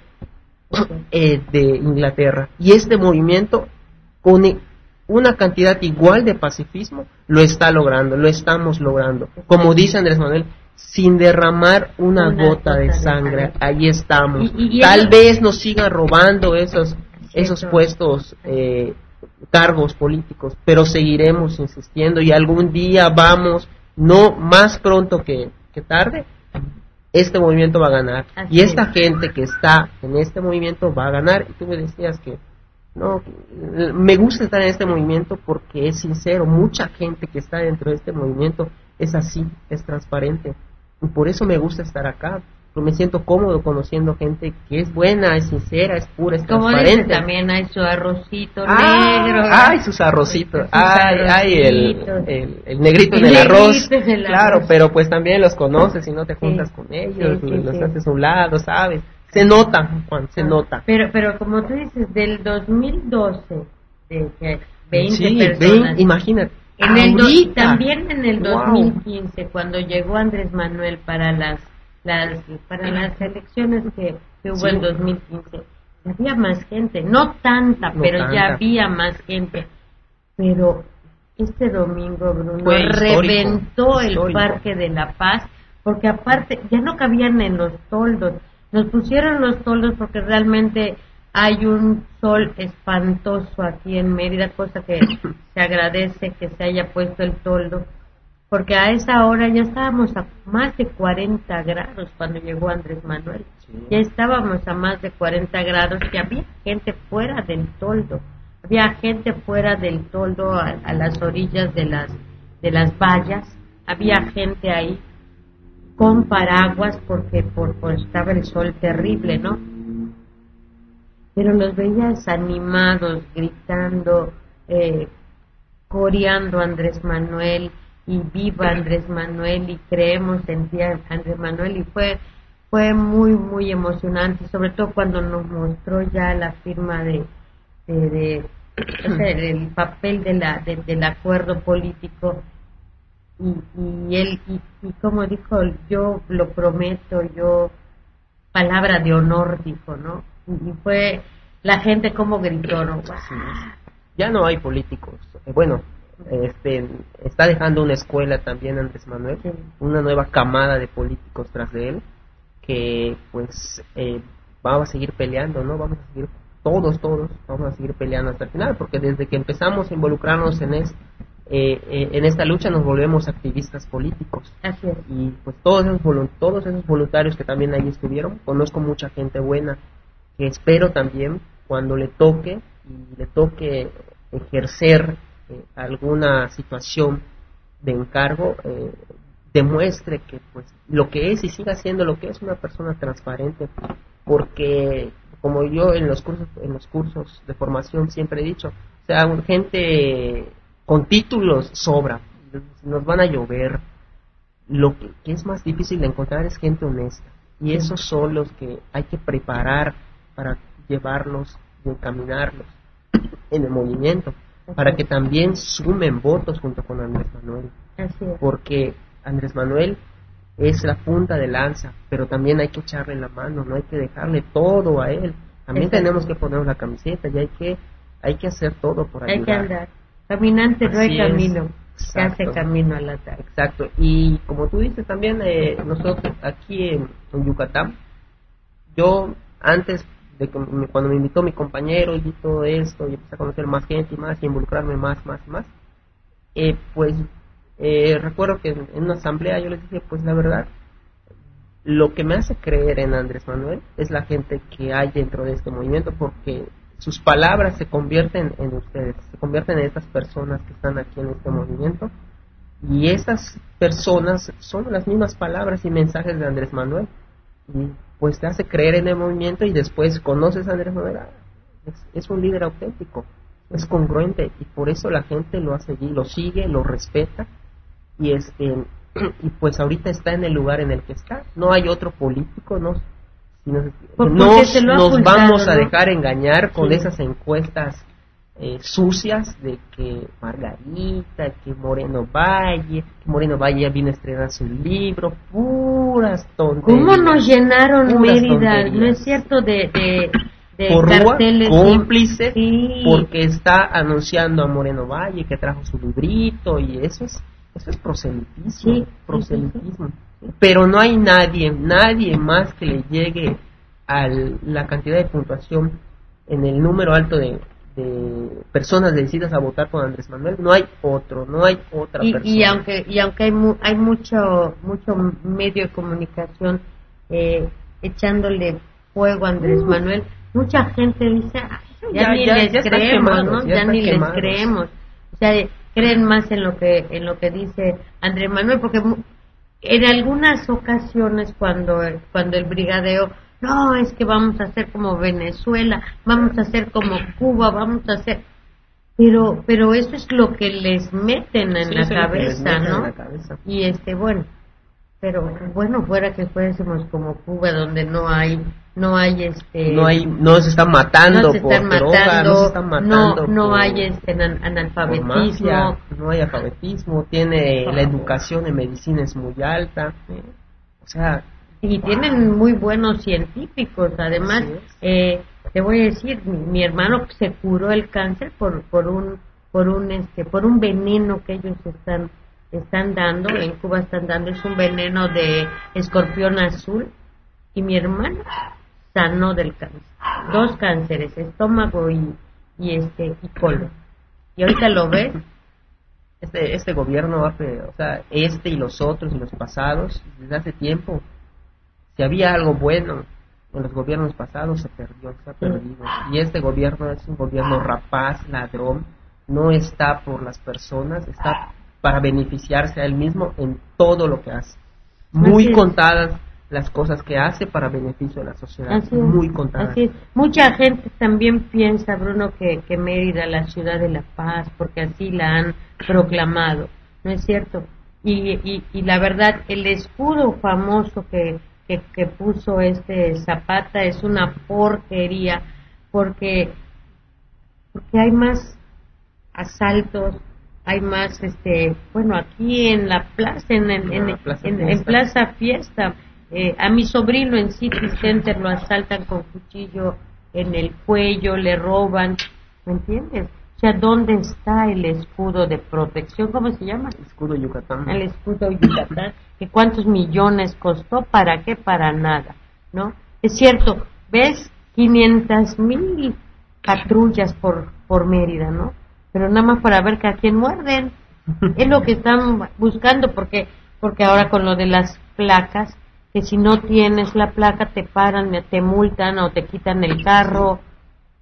Speaker 1: eh, de Inglaterra, y este movimiento con una cantidad igual de pacifismo lo está logrando, lo estamos logrando, como dice Andrés Manuel, sin derramar una, una gota de sangre, de ahí estamos. Y, y Tal eso... vez nos sigan robando esos esos puestos, eh, cargos políticos, pero seguiremos insistiendo y algún día vamos, no más pronto que, que tarde, este movimiento va a ganar. Así y esta es. gente que está en este movimiento va a ganar. Y tú me decías que no, me gusta estar en este movimiento porque es sincero, mucha gente que está dentro de este movimiento es así, es transparente, y por eso me gusta estar acá, porque me siento cómodo conociendo gente que es buena, es sincera, es pura, es
Speaker 2: como
Speaker 1: transparente.
Speaker 2: Dice, también hay su arrocito
Speaker 1: ah,
Speaker 2: negro.
Speaker 1: Ay, sus arrocitos, ay, ay, el, el, el negrito el en el arroz, el claro, arroz. Pero pues también los conoces y no te juntas sí, con ellos, sí, sí, los sí. haces a un lado, ¿sabes? Se nota, Juan, se ah, nota.
Speaker 2: Pero, pero como tú dices, del dos mil doce, de que veinte
Speaker 1: sí,
Speaker 2: personas.
Speaker 1: veinte, imagínate.
Speaker 2: En el do, también en el wow. dos mil quince, cuando llegó Andrés Manuel para las, las para las elecciones que, que hubo sí. en dos mil quince, había más gente, no tanta, no pero tanta. ya había más gente. Pero este domingo, Bruno, Fue reventó histórico. el Parque de la Paz, porque aparte ya no cabían en los toldos. Nos pusieron los toldos porque realmente hay un sol espantoso aquí en Mérida, cosa que se agradece que se haya puesto el toldo, porque a esa hora ya estábamos a más de cuarenta grados cuando llegó Andrés Manuel. Sí. Ya estábamos a más de cuarenta grados y había gente fuera del toldo, había gente fuera del toldo a, a las orillas de las de las vallas, había gente ahí con paraguas porque por, por estaba el sol terrible, ¿no? Pero los veías animados, gritando, eh, coreando a Andrés Manuel, y viva Andrés Manuel, y creemos en ti, Andrés Manuel, y fue fue muy, muy emocionante, sobre todo cuando nos mostró ya la firma de, de, de o sea, el papel de la de, del acuerdo político, y, y él, y, y como dijo, yo lo prometo, yo, palabra de honor, dijo, ¿no? Y fue la gente como gritó, ¿no?
Speaker 1: Sí. Ya no hay políticos. Eh, bueno, este, está dejando una escuela también Andrés Manuel, sí. una nueva camada de políticos tras de él, que pues eh, vamos a seguir peleando, ¿no? Vamos a seguir, todos, todos, vamos a seguir peleando hasta el final, porque desde que empezamos a involucrarnos en esto, Eh, eh, en esta lucha nos volvemos activistas políticos.
Speaker 2: Así es.
Speaker 1: Y pues todos esos, todos esos voluntarios que también ahí estuvieron, conozco mucha gente buena que espero también cuando le toque y le toque ejercer eh, alguna situación de encargo, eh, demuestre que pues lo que es y siga siendo lo que es una persona transparente, porque como yo en los cursos en los cursos de formación siempre he dicho, o sea, gente con títulos sobra, nos van a llover. Lo que, que es más difícil de encontrar es gente honesta, y esos son los que hay que preparar para llevarlos y encaminarlos en el movimiento, para que también sumen votos junto con Andrés Manuel.
Speaker 2: Así es.
Speaker 1: Porque Andrés Manuel es la punta de lanza, pero también hay que echarle la mano, no hay que dejarle todo a él. También Exacto. tenemos que poner la camiseta y hay que hay que hacer todo por ayudar.
Speaker 2: Hay que andar. Caminante no hay camino, se hace camino a la tarde.
Speaker 1: Exacto. Y como tú dices también, eh, nosotros aquí en, en Yucatán, yo antes de que me, cuando me invitó mi compañero y todo esto, y empecé a conocer más gente y más, y involucrarme más, más y más, eh, pues eh, recuerdo que en, en una asamblea yo les dije, pues la verdad, lo que me hace creer en Andrés Manuel es la gente que hay dentro de este movimiento, porque sus palabras se convierten en ustedes, se convierten en estas personas que están aquí en este movimiento, y estas personas son las mismas palabras y mensajes de Andrés Manuel, y pues te hace creer en el movimiento, y después conoces a Andrés Manuel, es, es un líder auténtico, es congruente, y por eso la gente lo hace allí, lo sigue, lo respeta, y este y pues ahorita está en el lugar en el que está. No hay otro político, no si nos, nos, nos vamos a dejar engañar con sí. esas encuestas eh, sucias de que Margarita, que Moreno Valle, que Moreno Valle ya viene a estrenar su libro, puras tonterías.
Speaker 2: ¿Cómo nos llenaron Mérida? No es cierto, de, de, de
Speaker 1: Porrúa,
Speaker 2: carteles
Speaker 1: cómplice,
Speaker 2: sí.
Speaker 1: porque está anunciando a Moreno Valle que trajo su librito, y eso es Eso es proselitismo, sí, proselitismo. Sí, sí, sí. Pero no hay nadie, nadie más que le llegue a la cantidad de puntuación en el número alto de, de personas decididas a votar por Andrés Manuel. No hay otro, no hay otra
Speaker 2: y,
Speaker 1: persona.
Speaker 2: Y aunque y aunque hay mu, hay mucho mucho medio de comunicación eh, echándole fuego a Andrés uh. Manuel, mucha gente dice, ya, ya ni ya, les ya creemos, quemados, ¿no? Ya, ya ni quemados. les creemos. O sea, creen más en lo que en lo que dice Andrés Manuel, porque en algunas ocasiones cuando cuando el brigadeo, no, es que vamos a hacer como Venezuela, vamos a hacer como Cuba, vamos a hacer, pero pero eso es lo que les meten en, sí, la, cabeza, ¿no? en la cabeza, y este bueno, pero bueno, fuera que fuésemos como Cuba, donde no hay no hay este
Speaker 1: no hay no se están matando
Speaker 2: no se están
Speaker 1: por
Speaker 2: matando,
Speaker 1: droga, no se están matando
Speaker 2: no, no
Speaker 1: por,
Speaker 2: hay este analfabetismo,
Speaker 1: mafia, no hay alfabetismo, tiene oh. la educación en medicina es muy alta, ¿eh? O sea,
Speaker 2: y wow. tienen muy buenos científicos, además eh, te voy a decir, mi, mi hermano se curó el cáncer por por un por un este por un veneno que ellos están están dando en Cuba, están dando es un veneno de escorpión azul, y mi hermano sanó del cáncer, dos cánceres, estómago y, y este y colon, y ahorita lo ves.
Speaker 1: Este este gobierno hace, o sea, este y los otros y los pasados, desde hace tiempo, si había algo bueno en los gobiernos pasados, se perdió, se ha perdido, y este gobierno es un gobierno rapaz, ladrón, no está por las personas, está para beneficiarse a él mismo en todo lo que hace, muy así contadas las cosas que hace para beneficio de la sociedad, así muy contadas.
Speaker 2: Así es. Mucha gente también piensa, Bruno, que, que Mérida, la ciudad de la paz, porque así la han proclamado, ¿no es cierto? Y, y, y la verdad, el escudo famoso que, que, que puso este Zapata es una porquería, porque, porque hay más asaltos, hay más, este, bueno, aquí en la plaza, en, en, en, en, plaza, en, en Plaza Fiesta, Eh, a mi sobrino en City Center lo asaltan con cuchillo en el cuello, le roban, ¿me entiendes? O sea, ¿dónde está el escudo de protección? ¿Cómo se llama?
Speaker 1: El escudo Yucatán.
Speaker 2: El escudo Yucatán, que cuántos millones costó, ¿para qué? Para nada, ¿no? Es cierto, ves quinientas mil patrullas por, por Mérida, ¿no? Pero nada más para ver que a quién muerden, es lo que están buscando, porque porque ahora con lo de las placas, que si no tienes la placa te paran, te multan o te quitan el carro.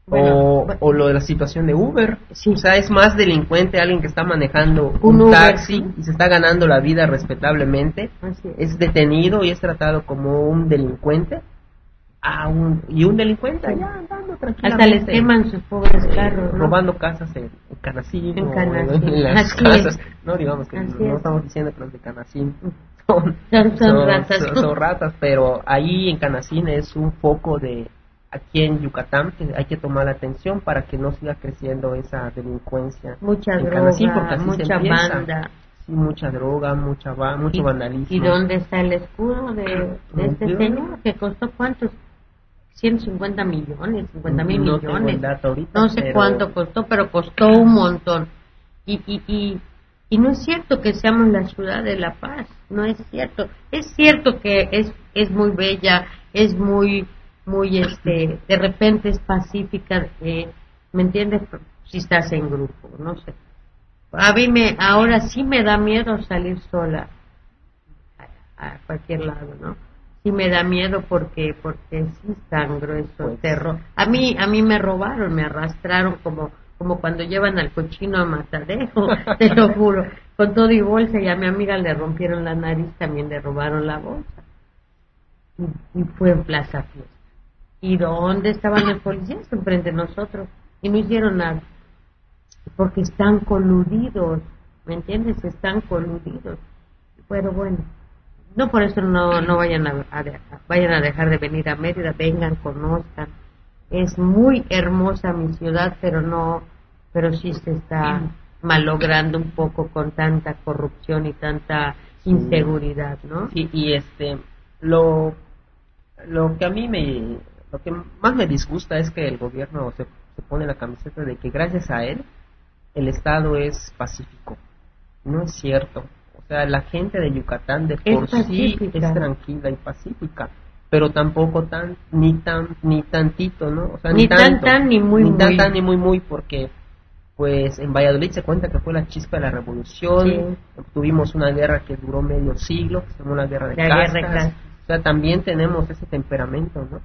Speaker 1: Bueno, o, bueno, o lo de la situación de Uber,
Speaker 2: sí.
Speaker 1: O sea, es más delincuente alguien que está manejando
Speaker 2: un,
Speaker 1: un
Speaker 2: Uber,
Speaker 1: taxi
Speaker 2: sí.
Speaker 1: y se está ganando la vida respetablemente,
Speaker 2: Así es.
Speaker 1: es detenido y es tratado como un delincuente, a un, y un delincuente
Speaker 2: sí.
Speaker 1: allá andando tranquilamente.
Speaker 2: Hasta les queman sus pobres carros,
Speaker 1: eh,
Speaker 2: ¿no?
Speaker 1: Robando casas en, en Canacín,
Speaker 2: en
Speaker 1: o
Speaker 2: Canacín.
Speaker 1: en, en las
Speaker 2: Así
Speaker 1: casas,
Speaker 2: es.
Speaker 1: no digamos que
Speaker 2: Así
Speaker 1: no
Speaker 2: es.
Speaker 1: estamos diciendo que los de Canacín son,
Speaker 2: son, son,
Speaker 1: son,
Speaker 2: ratas.
Speaker 1: son, son ratas, pero ahí en Canacín es un foco de aquí en Yucatán que hay que tomar la atención para que no siga creciendo esa delincuencia.
Speaker 2: Mucha
Speaker 1: en
Speaker 2: droga,
Speaker 1: Canacín, porque así
Speaker 2: mucha
Speaker 1: se empieza.
Speaker 2: banda.
Speaker 1: Sí, mucha droga, mucha va, mucho
Speaker 2: ¿Y,
Speaker 1: vandalismo.
Speaker 2: ¿Y dónde está el escudo de, de este
Speaker 1: Yo,
Speaker 2: señor? ¿Que costó cuántos? ciento cincuenta millones, cincuenta mil
Speaker 1: no
Speaker 2: millones.
Speaker 1: Tengo el dato ahorita,
Speaker 2: no sé
Speaker 1: pero...
Speaker 2: cuánto costó, pero costó un montón. Y, y, y, y no es cierto que seamos la ciudad de la paz, no es cierto. Es cierto que es, es muy bella, es muy, muy, este, de repente es pacífica, eh, ¿me entiendes? Si estás en grupo, no sé. A mí me, ahora sí me da miedo salir sola a, a cualquier lado, ¿no? Sí me da miedo porque porque sí es tan grueso el
Speaker 1: pues,
Speaker 2: terror. A mí a mí me robaron, me arrastraron como como cuando llevan al cochino a matadero, te lo juro, con todo y bolsa, y a mi amiga le rompieron la nariz, también le robaron la bolsa. Y, y fue en Plaza Fiesta. ¿Y dónde estaban los policías? Enfrente de nosotros. Y no hicieron nada. Porque están coludidos, ¿me entiendes? Están coludidos. Pero bueno, no por eso no no vayan a, a, a vayan a dejar de venir a Mérida, vengan, conozcan. Es muy hermosa mi ciudad, pero no, pero sí se está malogrando un poco con tanta corrupción y tanta inseguridad, ¿no?
Speaker 1: Sí, y este, lo, lo que a mí me, lo que más me disgusta es que el gobierno se, se pone la camiseta de que gracias a él el estado es pacífico. No es cierto. O sea, la gente de Yucatán de por sí es tranquila y pacífica, pero tampoco tan ni tan ni tantito, ¿no? O sea,
Speaker 2: ni,
Speaker 1: ni tanto,
Speaker 2: tan tan ni muy
Speaker 1: ni
Speaker 2: muy
Speaker 1: tan tan ni muy muy porque pues en Valladolid se cuenta que fue la chispa de la revolución, sí. Tuvimos una guerra que duró medio siglo, que se llamó la guerra de
Speaker 2: la
Speaker 1: castas,
Speaker 2: guerra de
Speaker 1: o sea, también tenemos ese temperamento, ¿no?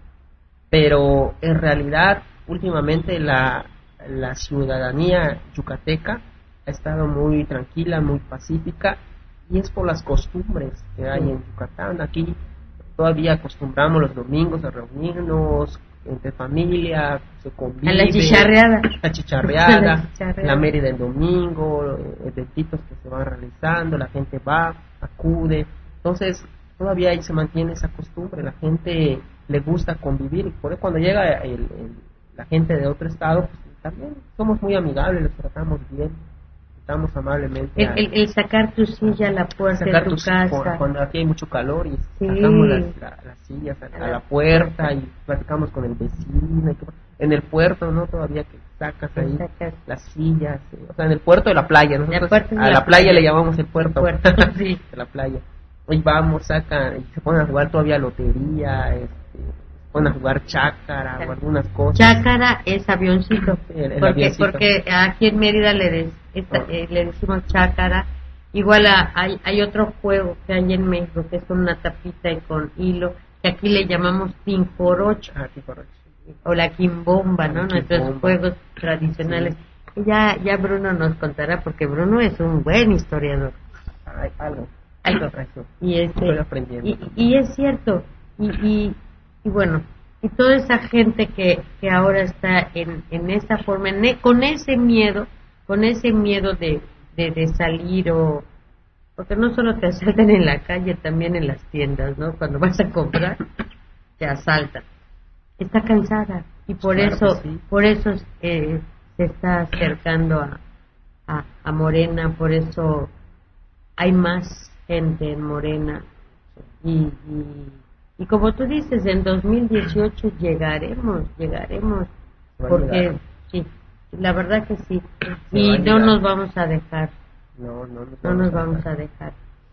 Speaker 1: Pero en realidad últimamente la la ciudadanía yucateca ha estado muy tranquila, muy pacífica, y es por las costumbres que hay en Yucatán. Aquí todavía acostumbramos los domingos a reunirnos entre familia, se convive,
Speaker 2: a la chicharreada,
Speaker 1: la chicharreada,
Speaker 2: la, chicharreada.
Speaker 1: La Mérida el domingo, eventitos que se van realizando, la gente va, acude, entonces todavía ahí se mantiene esa costumbre, la gente le gusta convivir, y por eso cuando llega el, el, la gente de otro estado, pues también somos muy amigables, los tratamos bien, tratamos amablemente.
Speaker 2: El, el, el sacar tu silla a la puerta de tu
Speaker 1: tus,
Speaker 2: casa.
Speaker 1: Cuando aquí hay mucho calor y
Speaker 2: sí.
Speaker 1: sacamos las, la, las sillas a, a la puerta y platicamos con el vecino. Y que, en el puerto, ¿no? Todavía que sacas ahí sacas. Las sillas, o sea, en el puerto de la playa, nosotros
Speaker 2: la puerta
Speaker 1: a la, la playa, playa le llamamos el puerto,
Speaker 2: el puerto sí.
Speaker 1: de la playa. Hoy vamos, sacan, y se ponen a jugar todavía lotería, este, ponen a jugar chácara o algunas cosas.
Speaker 2: Chácara es avioncito,
Speaker 1: el, el
Speaker 2: porque,
Speaker 1: avioncito.
Speaker 2: porque aquí en Mérida le, des, esta, oh. eh, le decimos chácara. Igual a, hay, hay otro juego que hay en México que es con una tapita y con hilo, que aquí le llamamos timporocho,
Speaker 1: ah, timporocho.
Speaker 2: O la quimbomba, ¿no?
Speaker 1: La
Speaker 2: Nuestros
Speaker 1: quimbomba.
Speaker 2: juegos tradicionales. Sí. Y ya, ya Bruno nos contará, porque Bruno es un buen historiador.
Speaker 1: Ay, algo, algo
Speaker 2: y, este,
Speaker 1: estoy aprendiendo.
Speaker 2: Y, y es cierto, y, y, y bueno, y toda esa gente que, que ahora está en, en esa forma, en, con ese miedo, con ese miedo de, de, de salir o... Porque no solo te asaltan en la calle, también en las tiendas, ¿no? Cuando vas a comprar, te asaltan. Está cansada y por
Speaker 1: claro
Speaker 2: eso
Speaker 1: sí.
Speaker 2: por eso eh, se está acercando a, a, a Morena, por eso hay más gente en Morena y, y, y como tú dices, en dos mil dieciocho llegaremos, llegaremos, porque sí, la verdad que sí, y no nos vamos a dejar,
Speaker 1: no, no, nos
Speaker 2: no nos vamos a dejar,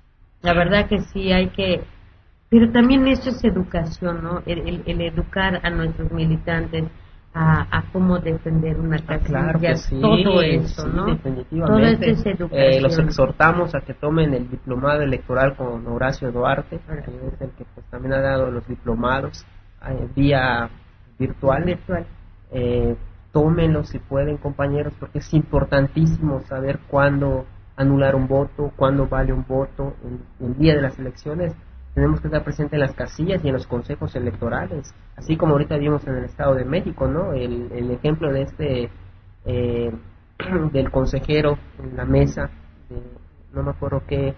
Speaker 2: la verdad que sí, hay que... Pero también eso es educación, ¿no? El, el, el educar a nuestros militantes a, a cómo defender una casilla,
Speaker 1: ah, claro que sí,
Speaker 2: todo eso,
Speaker 1: sí,
Speaker 2: ¿no?
Speaker 1: Definitivamente.
Speaker 2: Todo eso es educación.
Speaker 1: Eh, los exhortamos a que tomen el diplomado electoral con Horacio Duarte, que es el que pues también ha dado los diplomados eh, vía virtual.
Speaker 2: virtual.
Speaker 1: Eh, tómenlo si pueden, compañeros, porque es importantísimo saber cuándo anular un voto, cuándo vale un voto. En el día de las elecciones tenemos que estar presentes en las casillas y en los consejos electorales, así como ahorita vimos en el Estado de México, ¿no? El, el ejemplo de este eh, del consejero en la mesa, de, no me acuerdo qué,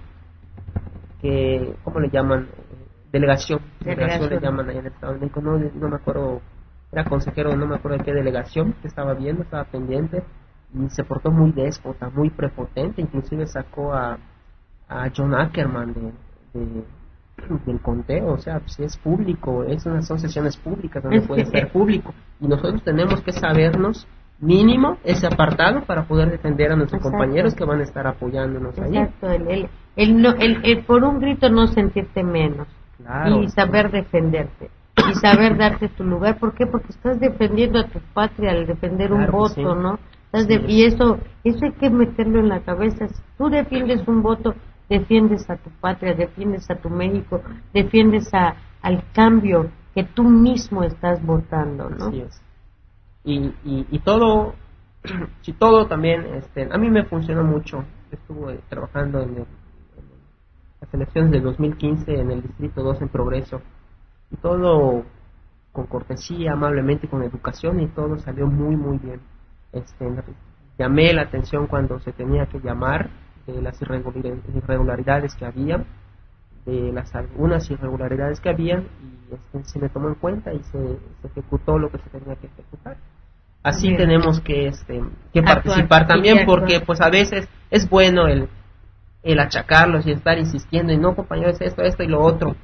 Speaker 1: qué, ¿cómo le llaman? Delegación, delegación, delegación le llaman ahí en el Estado de México, no, no me acuerdo, era consejero, no me acuerdo de qué delegación, que estaba viendo, estaba pendiente, y se portó muy déspota, muy prepotente, inclusive sacó a, a John Ackerman de, de del conteo, o sea, si es público, es una, son sesiones públicas donde puede ser público, y nosotros tenemos que sabernos mínimo ese apartado para poder defender a nuestros Exacto. compañeros que van a estar apoyándonos ahí.
Speaker 2: Exacto, el, el, el, no, el, el por un grito no sentirte menos, claro, y saber sí. defenderte, y saber darte tu lugar. ¿Por qué? Porque estás defendiendo a tu patria al defender claro un voto, sí. ¿no? Estás de, sí. Y eso, eso hay que meterlo en la cabeza. Si tú defiendes un voto, defiendes a tu patria, defiendes a tu México, defiendes a, al cambio que tú mismo estás votando, ¿no?
Speaker 1: Así es. Y, y, y todo, si todo también, este, a mí me funcionó mucho. Estuve trabajando en, el, en las elecciones de dos mil quince en el Distrito dos en Progreso, y todo con cortesía, amablemente, con educación, y todo salió muy, muy bien. Este, llamé la atención cuando se tenía que llamar de las irregularidades que había, de las algunas irregularidades que había, y este, se me tomó en cuenta y se, se ejecutó lo que se tenía que ejecutar. Así Bien. tenemos que este que actuar, participar también, sí, porque pues a veces es bueno el el achacarlos y estar insistiendo y no, compañeros, esto, esto y lo otro,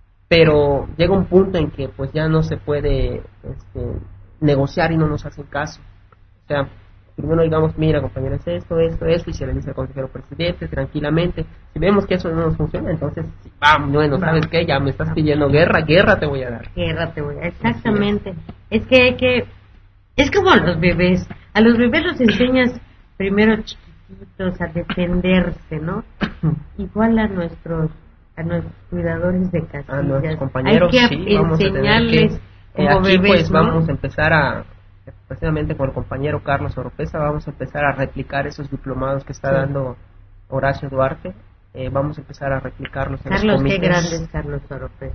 Speaker 1: pero llega un punto en que pues ya no se puede este, negociar y no nos hacen caso. O sea, primero digamos, mira, compañeros, esto, esto, esto, y se le dice al consejero presidente tranquilamente. Si vemos que eso no nos funciona, entonces, vamos, bueno, ¿sabes qué? Ya me estás pidiendo guerra, guerra te voy a dar.
Speaker 2: Guerra te voy a dar, exactamente. Es que hay que, es como a los bebés. A los bebés los enseñas primero chiquititos a defenderse, ¿no? Igual a nuestros, a nuestros cuidadores de casillas.
Speaker 1: A nuestros compañeros, hay que sí, vamos enseñarles a que, como eh, aquí bebés, pues ¿no? Vamos a empezar a, precisamente con el compañero Carlos Oropesa, vamos a empezar a replicar esos diplomados que está sí. dando Horacio Duarte. Eh, vamos a empezar a replicarlos en
Speaker 2: Carlos,
Speaker 1: los comités.
Speaker 2: Qué grande es Carlos Oropesa.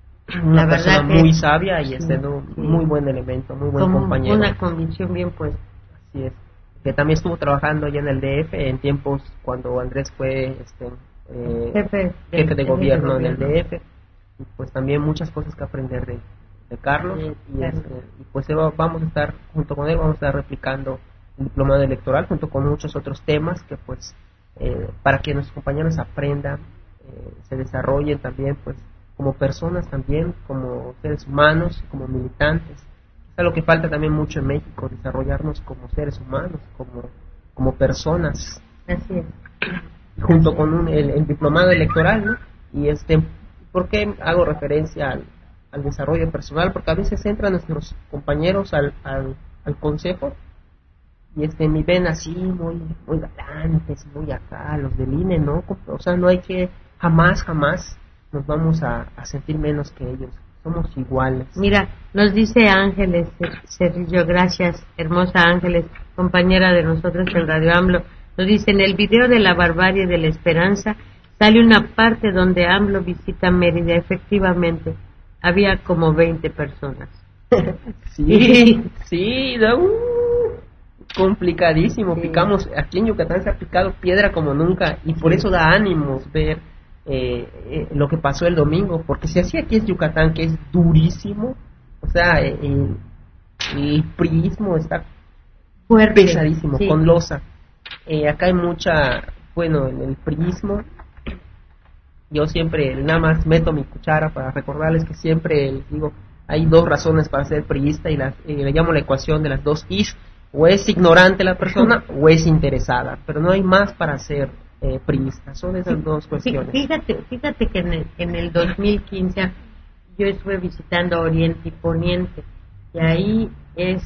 Speaker 1: Una La persona muy sabia y este, sí. muy buen elemento, muy buen
Speaker 2: Como
Speaker 1: compañero.
Speaker 2: Una convicción bien puesta.
Speaker 1: Así es. Que también estuvo trabajando allá en el D F en tiempos cuando Andrés fue este, eh, jefe, jefe de, de gobierno en el D F. Y pues también muchas cosas que aprender de, de Carlos. Sí, y, claro. este, y pues vamos a estar, junto con él, vamos a estar replicando el diplomado electoral junto con muchos otros temas que pues eh, para que nuestros compañeros aprendan, eh, se desarrollen también pues como personas también, como seres humanos, como militantes. Es lo que falta también mucho en México, desarrollarnos como seres humanos, como, como personas.
Speaker 2: Así es.
Speaker 1: Junto
Speaker 2: Así
Speaker 1: con un, el, el diplomado electoral, ¿no? Y este, ¿por qué hago referencia al, al desarrollo personal? Porque a veces entran nuestros compañeros al, al, al consejo y este me ven así muy muy galantes, muy acá, los del I N E, ¿no? O sea, no hay que, jamás, jamás nos vamos a, a sentir menos que ellos. Somos iguales.
Speaker 2: Mira, nos dice Ángeles Cerrillo, gracias, hermosa Ángeles, compañera de nosotros en Radio AMLO. Nos dice, en el video de la barbarie de la esperanza sale una parte donde AMLO visita Mérida. Efectivamente, había como veinte personas.
Speaker 1: sí, sí, uh, complicadísimo. Sí. Picamos, aquí en Yucatán se ha picado piedra como nunca y por sí. eso da ánimos ver Eh, eh, lo que pasó el domingo, porque si así aquí es Yucatán, que es durísimo, o sea, eh, eh, el priismo está fuerte, pesadísimo, sí. con losa. Eh, acá hay mucha, bueno, en el priismo, yo siempre nada más meto mi cuchara para recordarles que siempre les digo, hay dos razones para ser priista y las, eh, le llamo la ecuación de las dos is, o es ignorante la persona o es interesada, pero no hay más para ser Eh, priista, son esas sí, dos cuestiones.
Speaker 2: Fíjate, fíjate que en el, en el dos mil quince yo estuve visitando Oriente y Poniente y ahí es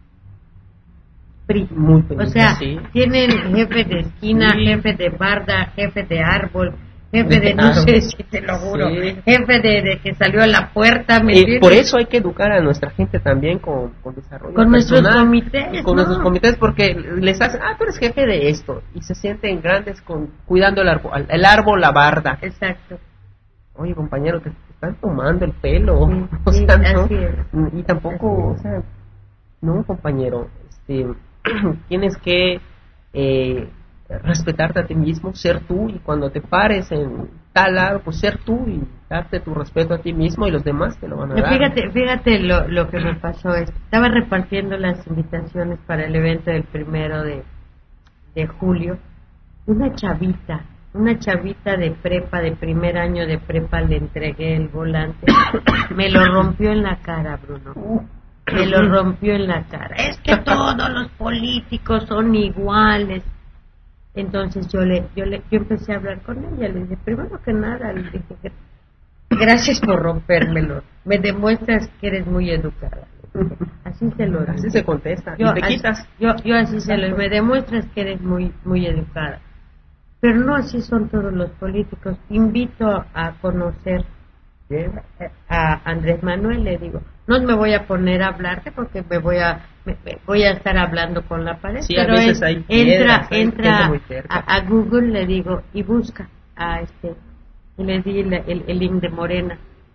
Speaker 2: P R I.
Speaker 1: Muy feliz,
Speaker 2: o sea,
Speaker 1: sí.
Speaker 2: tienen jefe de esquina, sí. jefe de barda, jefe de árbol, jefe de no sé si te lo juro, sí. jefe de, de que salió a la puerta, ¿me
Speaker 1: eh, por eso hay que educar a nuestra gente también con, con desarrollo
Speaker 2: con
Speaker 1: personal,
Speaker 2: nuestros comités,
Speaker 1: y con
Speaker 2: ¿no?
Speaker 1: nuestros comités, porque les hacen, ah, tú eres jefe de esto, y se sienten grandes con cuidando el árbol, el árbol, la barda.
Speaker 2: Exacto.
Speaker 1: Oye, compañero, te, te están tomando el pelo,
Speaker 2: sí,
Speaker 1: o
Speaker 2: sí,
Speaker 1: sea, no,
Speaker 2: así es.
Speaker 1: y tampoco, o sea, no, compañero, este, tienes que eh, respetarte a ti mismo, ser tú, y cuando te pares en tal lado, pues ser tú y darte tu respeto a ti mismo, y los demás te lo van a dar.
Speaker 2: Fíjate, fíjate lo, lo que me pasó, estaba repartiendo las invitaciones para el evento del primero de, de julio, una chavita, una chavita de prepa, de primer año de prepa, le entregué el volante, me lo rompió en la cara, Bruno. Me lo rompió en la cara. Es que todos los políticos son iguales. Entonces yo le, yo le, yo empecé a hablar con ella. Le dije, primero que nada, le dije, gracias por rompérmelo. Me demuestras que eres muy educada. Así se lo
Speaker 1: Así se contesta.
Speaker 2: Yo,
Speaker 1: y te
Speaker 2: así,
Speaker 1: quitas.
Speaker 2: Yo, yo así se lo. Me demuestras que eres muy, muy educada. Pero no así son todos los políticos. Invito a conocer a Andrés Manuel, le digo, no me voy a poner a hablarte porque me voy a me, me voy a estar hablando con la pared,
Speaker 1: sí,
Speaker 2: pero
Speaker 1: es,
Speaker 2: entra
Speaker 1: piedras,
Speaker 2: entra a, a Google, le digo, y busca a este, y le di la, el, el link de Morena,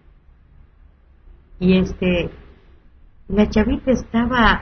Speaker 2: y este la chavita estaba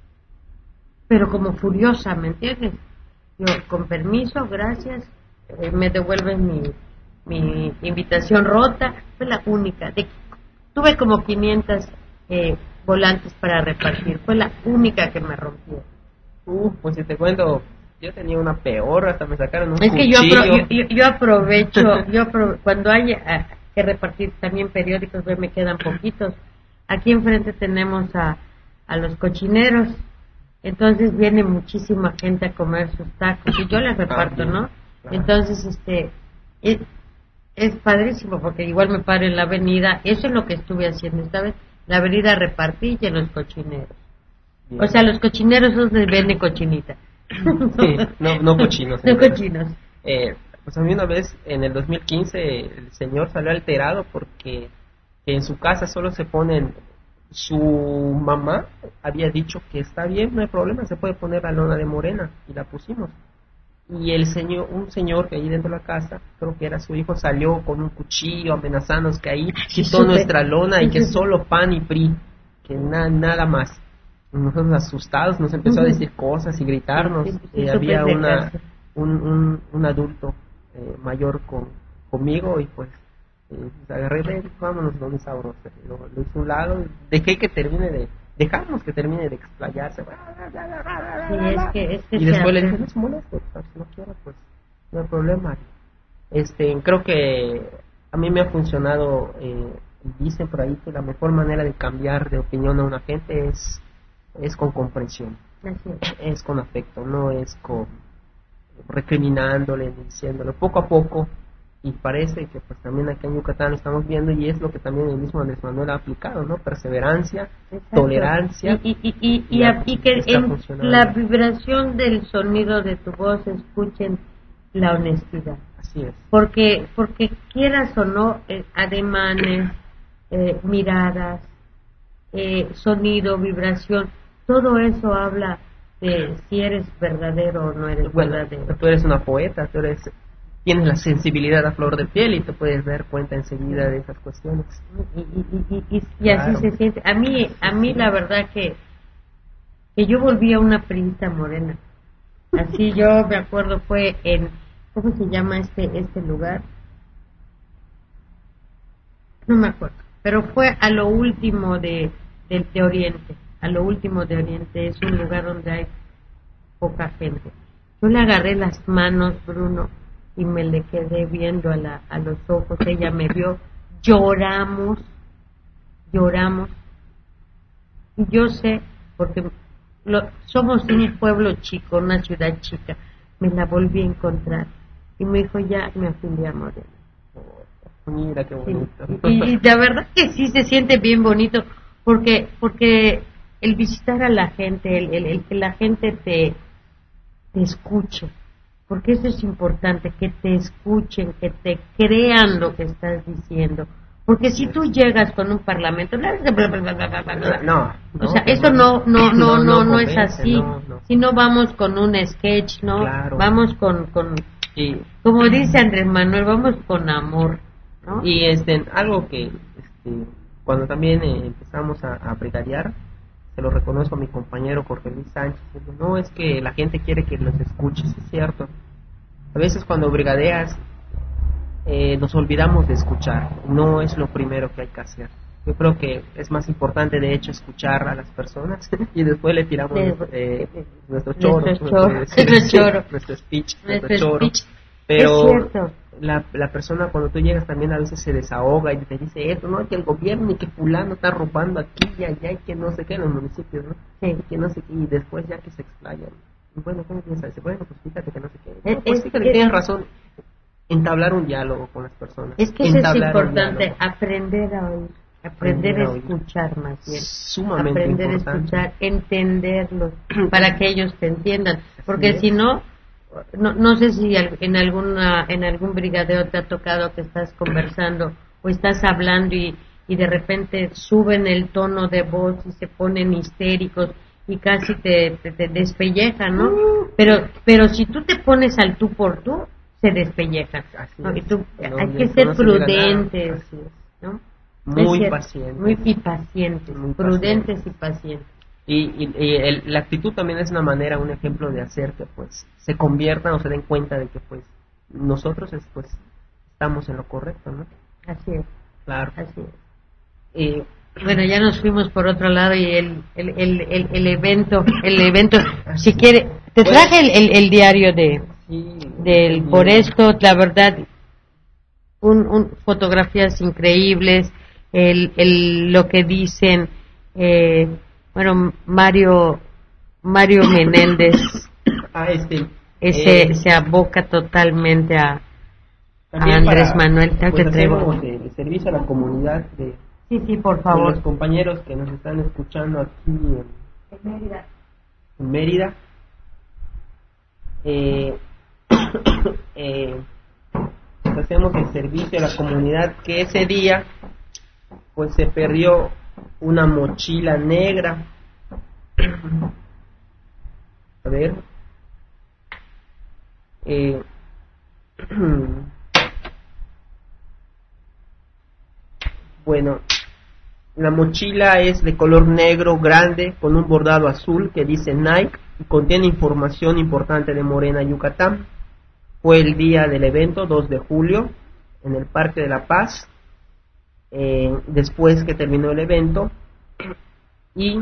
Speaker 2: pero como furiosa, ¿me entiendes? Yo, con permiso, gracias, eh, me devuelven mi mi invitación rota. Fue la única. De, tuve como quinientas eh, volantes para repartir. Fue la única que me rompió.
Speaker 1: Uh, pues si te cuento, yo tenía una peor, hasta me sacaron un
Speaker 2: es
Speaker 1: cuchillo.
Speaker 2: que yo, apro, yo, yo, yo aprovecho, yo apro, cuando hay a, que repartir también periódicos, me quedan poquitos. Aquí enfrente tenemos a, a los cochineros. Entonces viene muchísima gente a comer sus tacos y yo les reparto, ah, ¿no? Claro. Entonces, este... Es, es padrísimo porque igual me paro en la avenida, eso es lo que estuve haciendo esta vez, la avenida repartí y en los cochineros. Bien. O sea, los cochineros son de vende cochinita.
Speaker 1: Sí, no, no cochinos.
Speaker 2: No cochinos.
Speaker 1: Eh, pues a mí una vez, en el dos mil quince, el señor salió alterado porque en su casa solo se ponen, su mamá había dicho que está bien, no hay problema, se puede poner la lona de Morena, y la pusimos. Y el señor, un señor que ahí dentro de la casa, creo que era su hijo, salió con un cuchillo amenazándonos que ahí quitó nuestra lona y que solo P A N y P R I, que na, nada más. Nosotros asustados nos empezó a decir cosas y gritarnos. Eh, había una un, un, un adulto eh, mayor con, conmigo y pues eh, agarré, ven, vámonos donde sabroso. Lo, lo hice a un lado, dejé que termine de... Dejamos que termine de explayarse.
Speaker 2: Sí, es que, es que
Speaker 1: y después le dije, no se moleste, si no quiero, pues no hay problema. Este, creo que a mí me ha funcionado, eh, dicen por ahí que la mejor manera de cambiar de opinión a una gente es, es con comprensión,
Speaker 2: así es.
Speaker 1: es con afecto, no es con recriminándole, diciéndole poco a poco. Y parece que pues también acá en Yucatán lo estamos viendo y es lo que también el mismo Andrés Manuel ha aplicado, ¿no? Perseverancia, exacto, tolerancia.
Speaker 2: Y, y, y, y, y, a, y que en la vibración del sonido de tu voz escuchen la honestidad.
Speaker 1: Así es.
Speaker 2: Porque, porque quieras o no, eh, ademanes, eh, miradas, eh, sonido, vibración, todo eso habla de si eres verdadero o no eres
Speaker 1: bueno,
Speaker 2: verdadero.
Speaker 1: Tú eres una poeta, tú eres... tienes la sensibilidad a flor de piel y te puedes dar cuenta enseguida de esas cuestiones.
Speaker 2: Y, y, y, y, y, y así claro. Se siente. A mí, a mí la verdad que, que yo volví a una princesa morena. Así yo me acuerdo fue en, ¿cómo se llama este este lugar? No me acuerdo, pero fue a lo último de, de, de Oriente, a lo último de Oriente, es un lugar donde hay poca gente. Yo le agarré las manos, Bruno, y me le quedé viendo a, la, a los ojos, ella me vio, lloramos, lloramos, y yo sé, porque lo, somos un pueblo chico, una ciudad chica, me la volví a encontrar, y me dijo, ya me afilié a Morena.
Speaker 1: Mira qué bonito.
Speaker 2: Sí. Y, y la verdad que sí se siente bien bonito, porque porque el visitar a la gente, el, el, el que la gente te, te escuche, porque eso es importante, que te escuchen, que te crean lo que estás diciendo. Porque si tú llegas con un parlamento, no,
Speaker 1: no,
Speaker 2: o sea, eso no, no, no, no, no es así.
Speaker 1: No, no.
Speaker 2: Si no vamos con un sketch, ¿no?
Speaker 1: Claro.
Speaker 2: Vamos con, con,
Speaker 1: y,
Speaker 2: como dice Andrés Manuel, vamos con amor, ¿no?
Speaker 1: Y este, algo que, este, cuando también eh, empezamos a, a brigadear, se lo reconozco a mi compañero Jorge Luis Sánchez, no es que la gente quiere que los escuches, es cierto. A veces cuando brigadeas eh, nos olvidamos de escuchar, no es lo primero que hay que hacer. Yo creo que es más importante de hecho escuchar a las personas y después le tiramos eh, nuestro choro,
Speaker 2: nuestro choro, nuestro, choro.
Speaker 1: nuestro speech,
Speaker 2: nuestro,
Speaker 1: nuestro choro.
Speaker 2: Speech.
Speaker 1: Pero la, la persona cuando tú llegas también a veces se desahoga y te dice esto, no, que el gobierno y que fulano está robando aquí y allá y que no sé qué en los municipios, ¿no? Sí. Y que no sé qué, y después ya que se explayan. Bueno, ¿cómo piensas? Bueno, pues fíjate que no sé qué. No, pues fíjate que tienes razón. Entablar un diálogo con las personas.
Speaker 2: Es que eso es importante, aprender a oír, aprender, aprender a, a escuchar más bien.
Speaker 1: Sumamente
Speaker 2: aprender
Speaker 1: importante.
Speaker 2: a escuchar, entenderlos, para que ellos te entiendan. Porque
Speaker 1: Así
Speaker 2: si
Speaker 1: es.
Speaker 2: no, no, no sé si en alguna en algún brigadeo te ha tocado que estás conversando o estás hablando y, y de repente suben el tono de voz y se ponen histéricos y casi te, te, te despellejan, ¿no? Pero pero si tú te pones al tú por tú, se despellejan. ¿No? Y tú,
Speaker 1: no,
Speaker 2: hay que ser
Speaker 1: no
Speaker 2: prudentes, ¿no?
Speaker 1: Muy
Speaker 2: ser,
Speaker 1: pacientes.
Speaker 2: Muy y pacientes, muy prudentes
Speaker 1: pacientes.
Speaker 2: y pacientes.
Speaker 1: Y, y, y el, la actitud también es una manera, un ejemplo de hacer que pues se conviertan o se den cuenta de que pues nosotros es, pues estamos en lo correcto, ¿no?
Speaker 2: Así es.
Speaker 1: Claro.
Speaker 2: Así es. Y bueno, ya nos fuimos por otro lado y el el, el, el, el evento, el evento, si quiere, te traje el, el, el diario de
Speaker 1: sí,
Speaker 2: del por esto, la verdad, un, un fotografías increíbles, el, el lo que dicen, eh, bueno, Mario Mario Menéndez
Speaker 1: ah, este,
Speaker 2: ese
Speaker 1: eh,
Speaker 2: se aboca totalmente a, a Andrés
Speaker 1: para,
Speaker 2: Manuel.
Speaker 1: Pues
Speaker 2: te traigo
Speaker 1: el, el servicio a la comunidad de,
Speaker 2: sí, sí, por favor.
Speaker 1: de los compañeros que nos están escuchando aquí en,
Speaker 2: en Mérida.
Speaker 1: En Mérida. Eh, eh, pues hacemos el servicio a la comunidad que ese día pues se perdió una mochila negra. A ver. Eh, bueno, la mochila es de color negro grande con un bordado azul que dice Nike y contiene información importante de Morena, Yucatán. Fue el día del evento, dos de julio, en el Parque de la Paz. Eh, después que terminó el evento y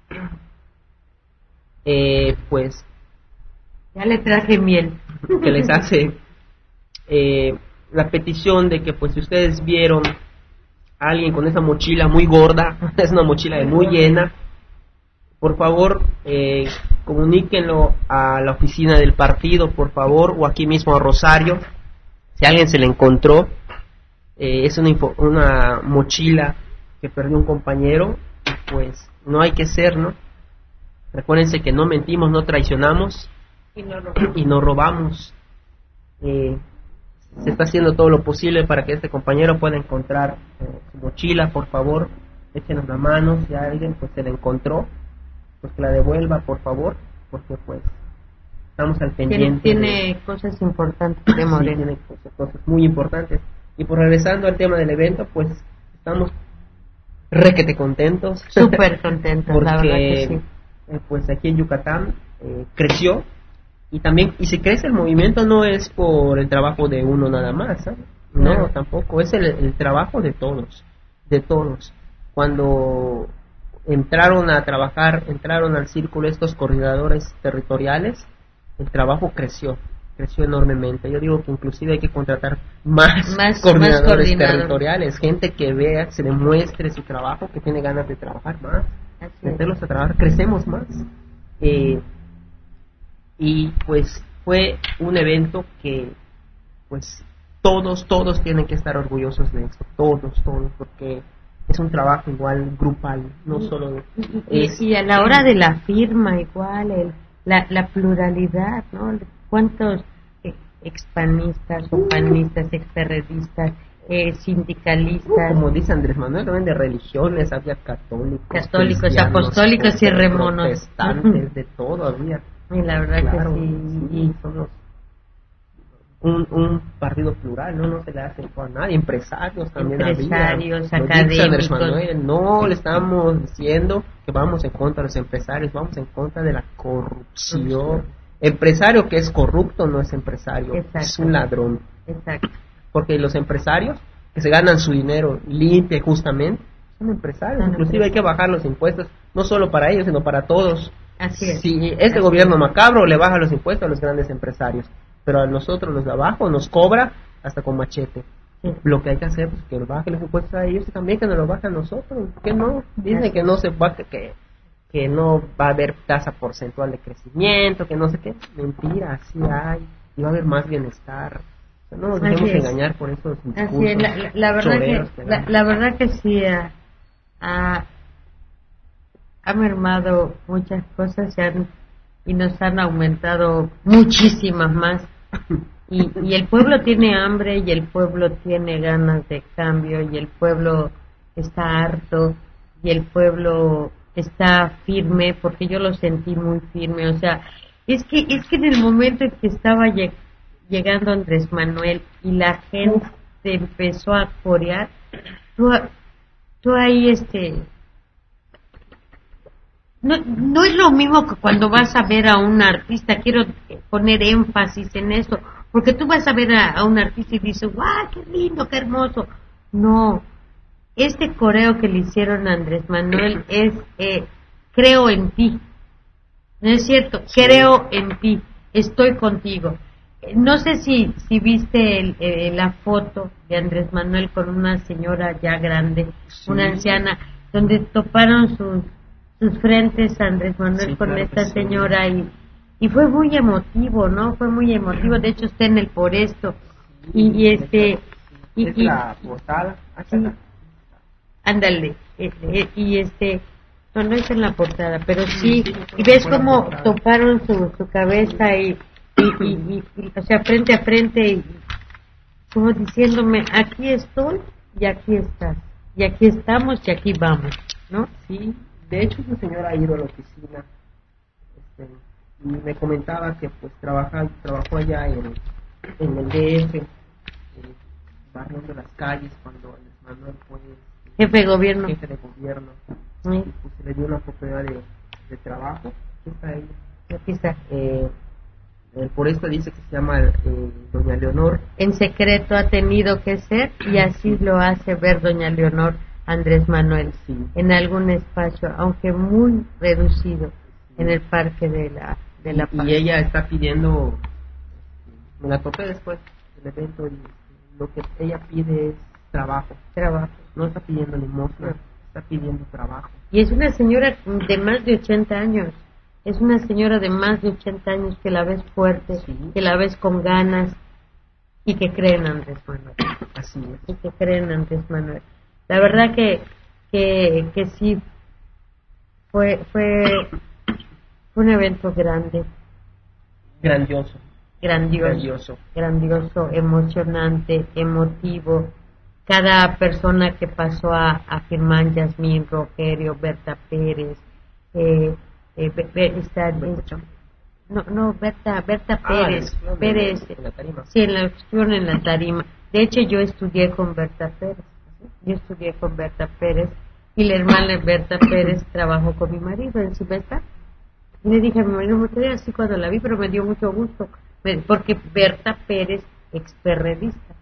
Speaker 1: eh, pues
Speaker 2: ya le traje miel
Speaker 1: que les hace eh, la petición de que pues si ustedes vieron a alguien con esa mochila muy gorda, es una mochila muy llena, por favor eh, comuníquenlo a la oficina del partido, por favor, o aquí mismo a Rosario si alguien se le encontró. Eh, es una, info, una mochila que perdió un compañero, pues no hay que ser, ¿no? Recuérdense que no mentimos, no traicionamos
Speaker 2: y no robamos.
Speaker 1: Y no robamos. Eh, se está haciendo todo lo posible para que este compañero pueda encontrar eh, su mochila, por favor, échenos la mano, si alguien pues se la encontró, pues que la devuelva, por favor, porque pues estamos al pendiente.
Speaker 2: Tiene, tiene
Speaker 1: de,
Speaker 2: cosas importantes de Morena.
Speaker 1: Sí, tiene cosas, cosas muy importantes. Y por regresando al tema del evento, pues estamos requete contentos.
Speaker 2: Súper contentos,
Speaker 1: porque,
Speaker 2: la verdad que sí.
Speaker 1: Eh, pues aquí en Yucatán eh, creció y también, y si crece el movimiento no es por el trabajo de uno nada más, ¿sabes? No, no, tampoco, es el, el trabajo de todos, de todos. Cuando entraron a trabajar, entraron al círculo estos coordinadores territoriales, el trabajo creció. creció enormemente. Yo digo que inclusive hay que contratar más,
Speaker 2: más
Speaker 1: coordinadores
Speaker 2: más coordinador.
Speaker 1: territoriales, gente que vea, se demuestre su trabajo, que tiene ganas de trabajar más, meterlos a trabajar, crecemos más. Eh, y pues fue un evento que pues todos, todos tienen que estar orgullosos de esto, todos, todos, porque es un trabajo igual grupal, no solo...
Speaker 2: Y,
Speaker 1: es,
Speaker 2: y a la hora de la firma igual, el, la, la pluralidad, ¿no? ¿Cuántos expanistas o panistas, experredistas, eh, sindicalistas.
Speaker 1: Como dice Andrés Manuel, también de religiones, había católicos,
Speaker 2: católicos, apostólicos y remonos.
Speaker 1: Protestantes, de todo había.
Speaker 2: Y la verdad
Speaker 1: claro,
Speaker 2: que sí.
Speaker 1: sí, y somos un, un partido plural, no no se le hace a nadie, empresarios también
Speaker 2: empresarios,
Speaker 1: había.
Speaker 2: académicos.
Speaker 1: Andrés Manuel, no le estamos diciendo que vamos en contra de los empresarios, vamos en contra de la corrupción. Empresario que es corrupto no es empresario, exacto, es un ladrón.
Speaker 2: Exacto.
Speaker 1: Porque los empresarios que se ganan su dinero limpio y justamente son empresarios. Son Inclusive empresarios. Hay que bajar los impuestos, no solo para ellos, sino para todos.
Speaker 2: Así es.
Speaker 1: Si este Así gobierno es. macabro le baja los impuestos a los grandes empresarios, pero a nosotros los de abajo nos cobra hasta con machete. Sí. Lo que hay que hacer es que baje los impuestos a ellos y también que nos lo bajen a nosotros. Que no, dicen que no se va, que, que no va a haber tasa porcentual de crecimiento, que no sé qué. Mentira, así hay, y va a haber más bienestar. O sea, no nos dejemos engañar por esos discursos.
Speaker 2: Así es, la, la, la verdad que, que la, la verdad que sí ha, ha, ha mermado muchas cosas y, han, y nos han aumentado muchísimas más. Y, y el pueblo tiene hambre y el pueblo tiene ganas de cambio y el pueblo está harto y el pueblo está firme, porque yo lo sentí muy firme. O sea, es que es que en el momento en que estaba lleg- llegando Andrés Manuel y la gente empezó a corear, tú, tú ahí este no, no es lo mismo que cuando vas a ver a un artista. Quiero poner énfasis en eso, porque tú vas a ver a, a un artista y dices, ¡guau, qué lindo, qué hermoso! No, este coreo que le hicieron a Andrés Manuel es, eh, creo en ti. ¿No es cierto? Sí. Creo en ti, estoy contigo. No sé si si viste el, eh, la foto de Andrés Manuel con una señora ya grande, sí, una anciana, donde toparon sus sus frentes a Andrés Manuel sí, con claro esta señora sí. y y fue muy emotivo, ¿no? Fue muy emotivo. De hecho está en el Por Esto y, y este y,
Speaker 1: es la portada.
Speaker 2: Sí, ándale eh, eh, y este no no es en la portada, pero sí, y ves cómo toparon su su cabeza y y, y, y, y o sea, frente a frente y como diciéndome, aquí estoy y aquí estás y aquí estamos y aquí vamos, ¿no?
Speaker 1: Sí. De hecho, esa señora ha ido a la oficina este, y me comentaba que pues trabaja, trabajó allá en, en el D F, eh, barriendo las calles cuando Andrés Manuel fue
Speaker 2: jefe de gobierno.
Speaker 1: Jefe de gobierno.
Speaker 2: Sí.
Speaker 1: Y pues se le dio una oportunidad de, de trabajo. Aquí está ahí.
Speaker 2: Aquí está.
Speaker 1: Eh, eh, por esto dice que se llama eh, doña Leonor.
Speaker 2: En secreto ha tenido que ser y así lo hace ver doña Leonor Andrés Manuel, sí, en algún espacio, aunque muy reducido, sí, en el Parque de la de la Paz.
Speaker 1: Y ella está pidiendo, me la topé después del evento, y lo que ella pide es trabajo.
Speaker 2: Trabajo.
Speaker 1: No está pidiendo limosna, está pidiendo trabajo.
Speaker 2: Y es una señora de más de ochenta años, es una señora de más de ochenta años que la ves fuerte, sí, que la ves con ganas y que cree en Andrés Manuel.
Speaker 1: Así es.
Speaker 2: Y que cree en Andrés Manuel. La verdad que que, que sí fue fue un evento grande,
Speaker 1: grandioso,
Speaker 2: grandioso,
Speaker 1: grandioso,
Speaker 2: grandioso, emocionante, emotivo. Cada persona que pasó a, a firmar, Yasmín, Rogerio, Berta Pérez, eh, eh, Be, Be, está, eh, no, no, Berta, Berta Pérez, ah, Pérez, en la tarima. Sí, en la opción en la tarima. De hecho, yo estudié con Berta Pérez. Yo estudié con Berta Pérez y la hermana Berta Pérez trabajó con mi marido en Silvestre. Y le dije a mi marido, me quedé así cuando la vi, pero me dio mucho gusto, porque Berta Pérez, experredista,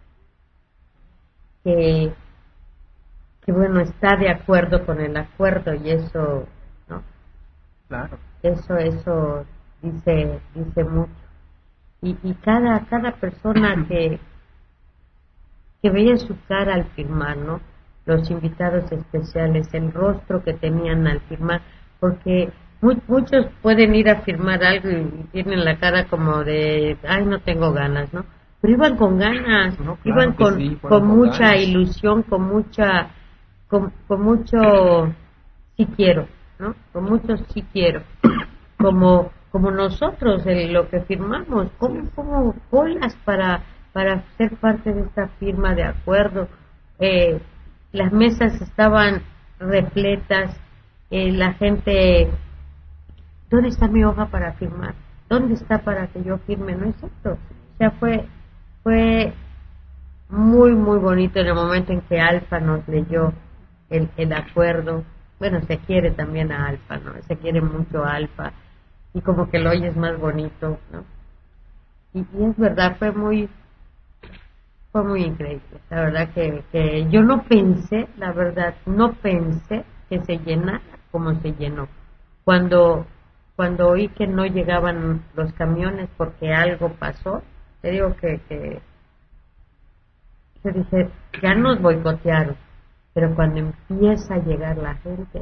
Speaker 2: que, que bueno, está de acuerdo con el acuerdo y eso, ¿no?
Speaker 1: Claro.
Speaker 2: Eso, eso dice, dice mucho. Y, y cada, cada persona que que veía su cara al firmar, ¿no? Los invitados especiales, el rostro que tenían al firmar, porque muy, muchos pueden ir a firmar algo y tienen la cara como de, ay, no tengo ganas, ¿no? Pero iban con ganas,
Speaker 1: no, claro
Speaker 2: iban con,
Speaker 1: sí,
Speaker 2: con,
Speaker 1: con
Speaker 2: mucha
Speaker 1: ganas.
Speaker 2: ilusión, con mucha, con, con mucho sí quiero, ¿no? Con mucho sí quiero, como como nosotros, en lo que firmamos, como, como colas para, para ser parte de esta firma de acuerdo. Eh, las mesas estaban repletas, eh, la gente, ¿dónde está mi hoja para firmar? ¿Dónde está para que yo firme? No es cierto. O sea, fue, fue muy, muy bonito en el momento en que Alfa nos leyó el, el acuerdo. Bueno, se quiere también a Alfa, ¿no? Se quiere mucho a Alfa y como que lo oyes más bonito, ¿no? Y, y es verdad, fue muy, fue muy increíble. La verdad que, que yo no pensé, la verdad, no pensé que se llenara como se llenó. Cuando, cuando oí que no llegaban los camiones porque algo pasó, te digo que, que yo dije, ya nos boicotearon, pero cuando empieza a llegar la gente,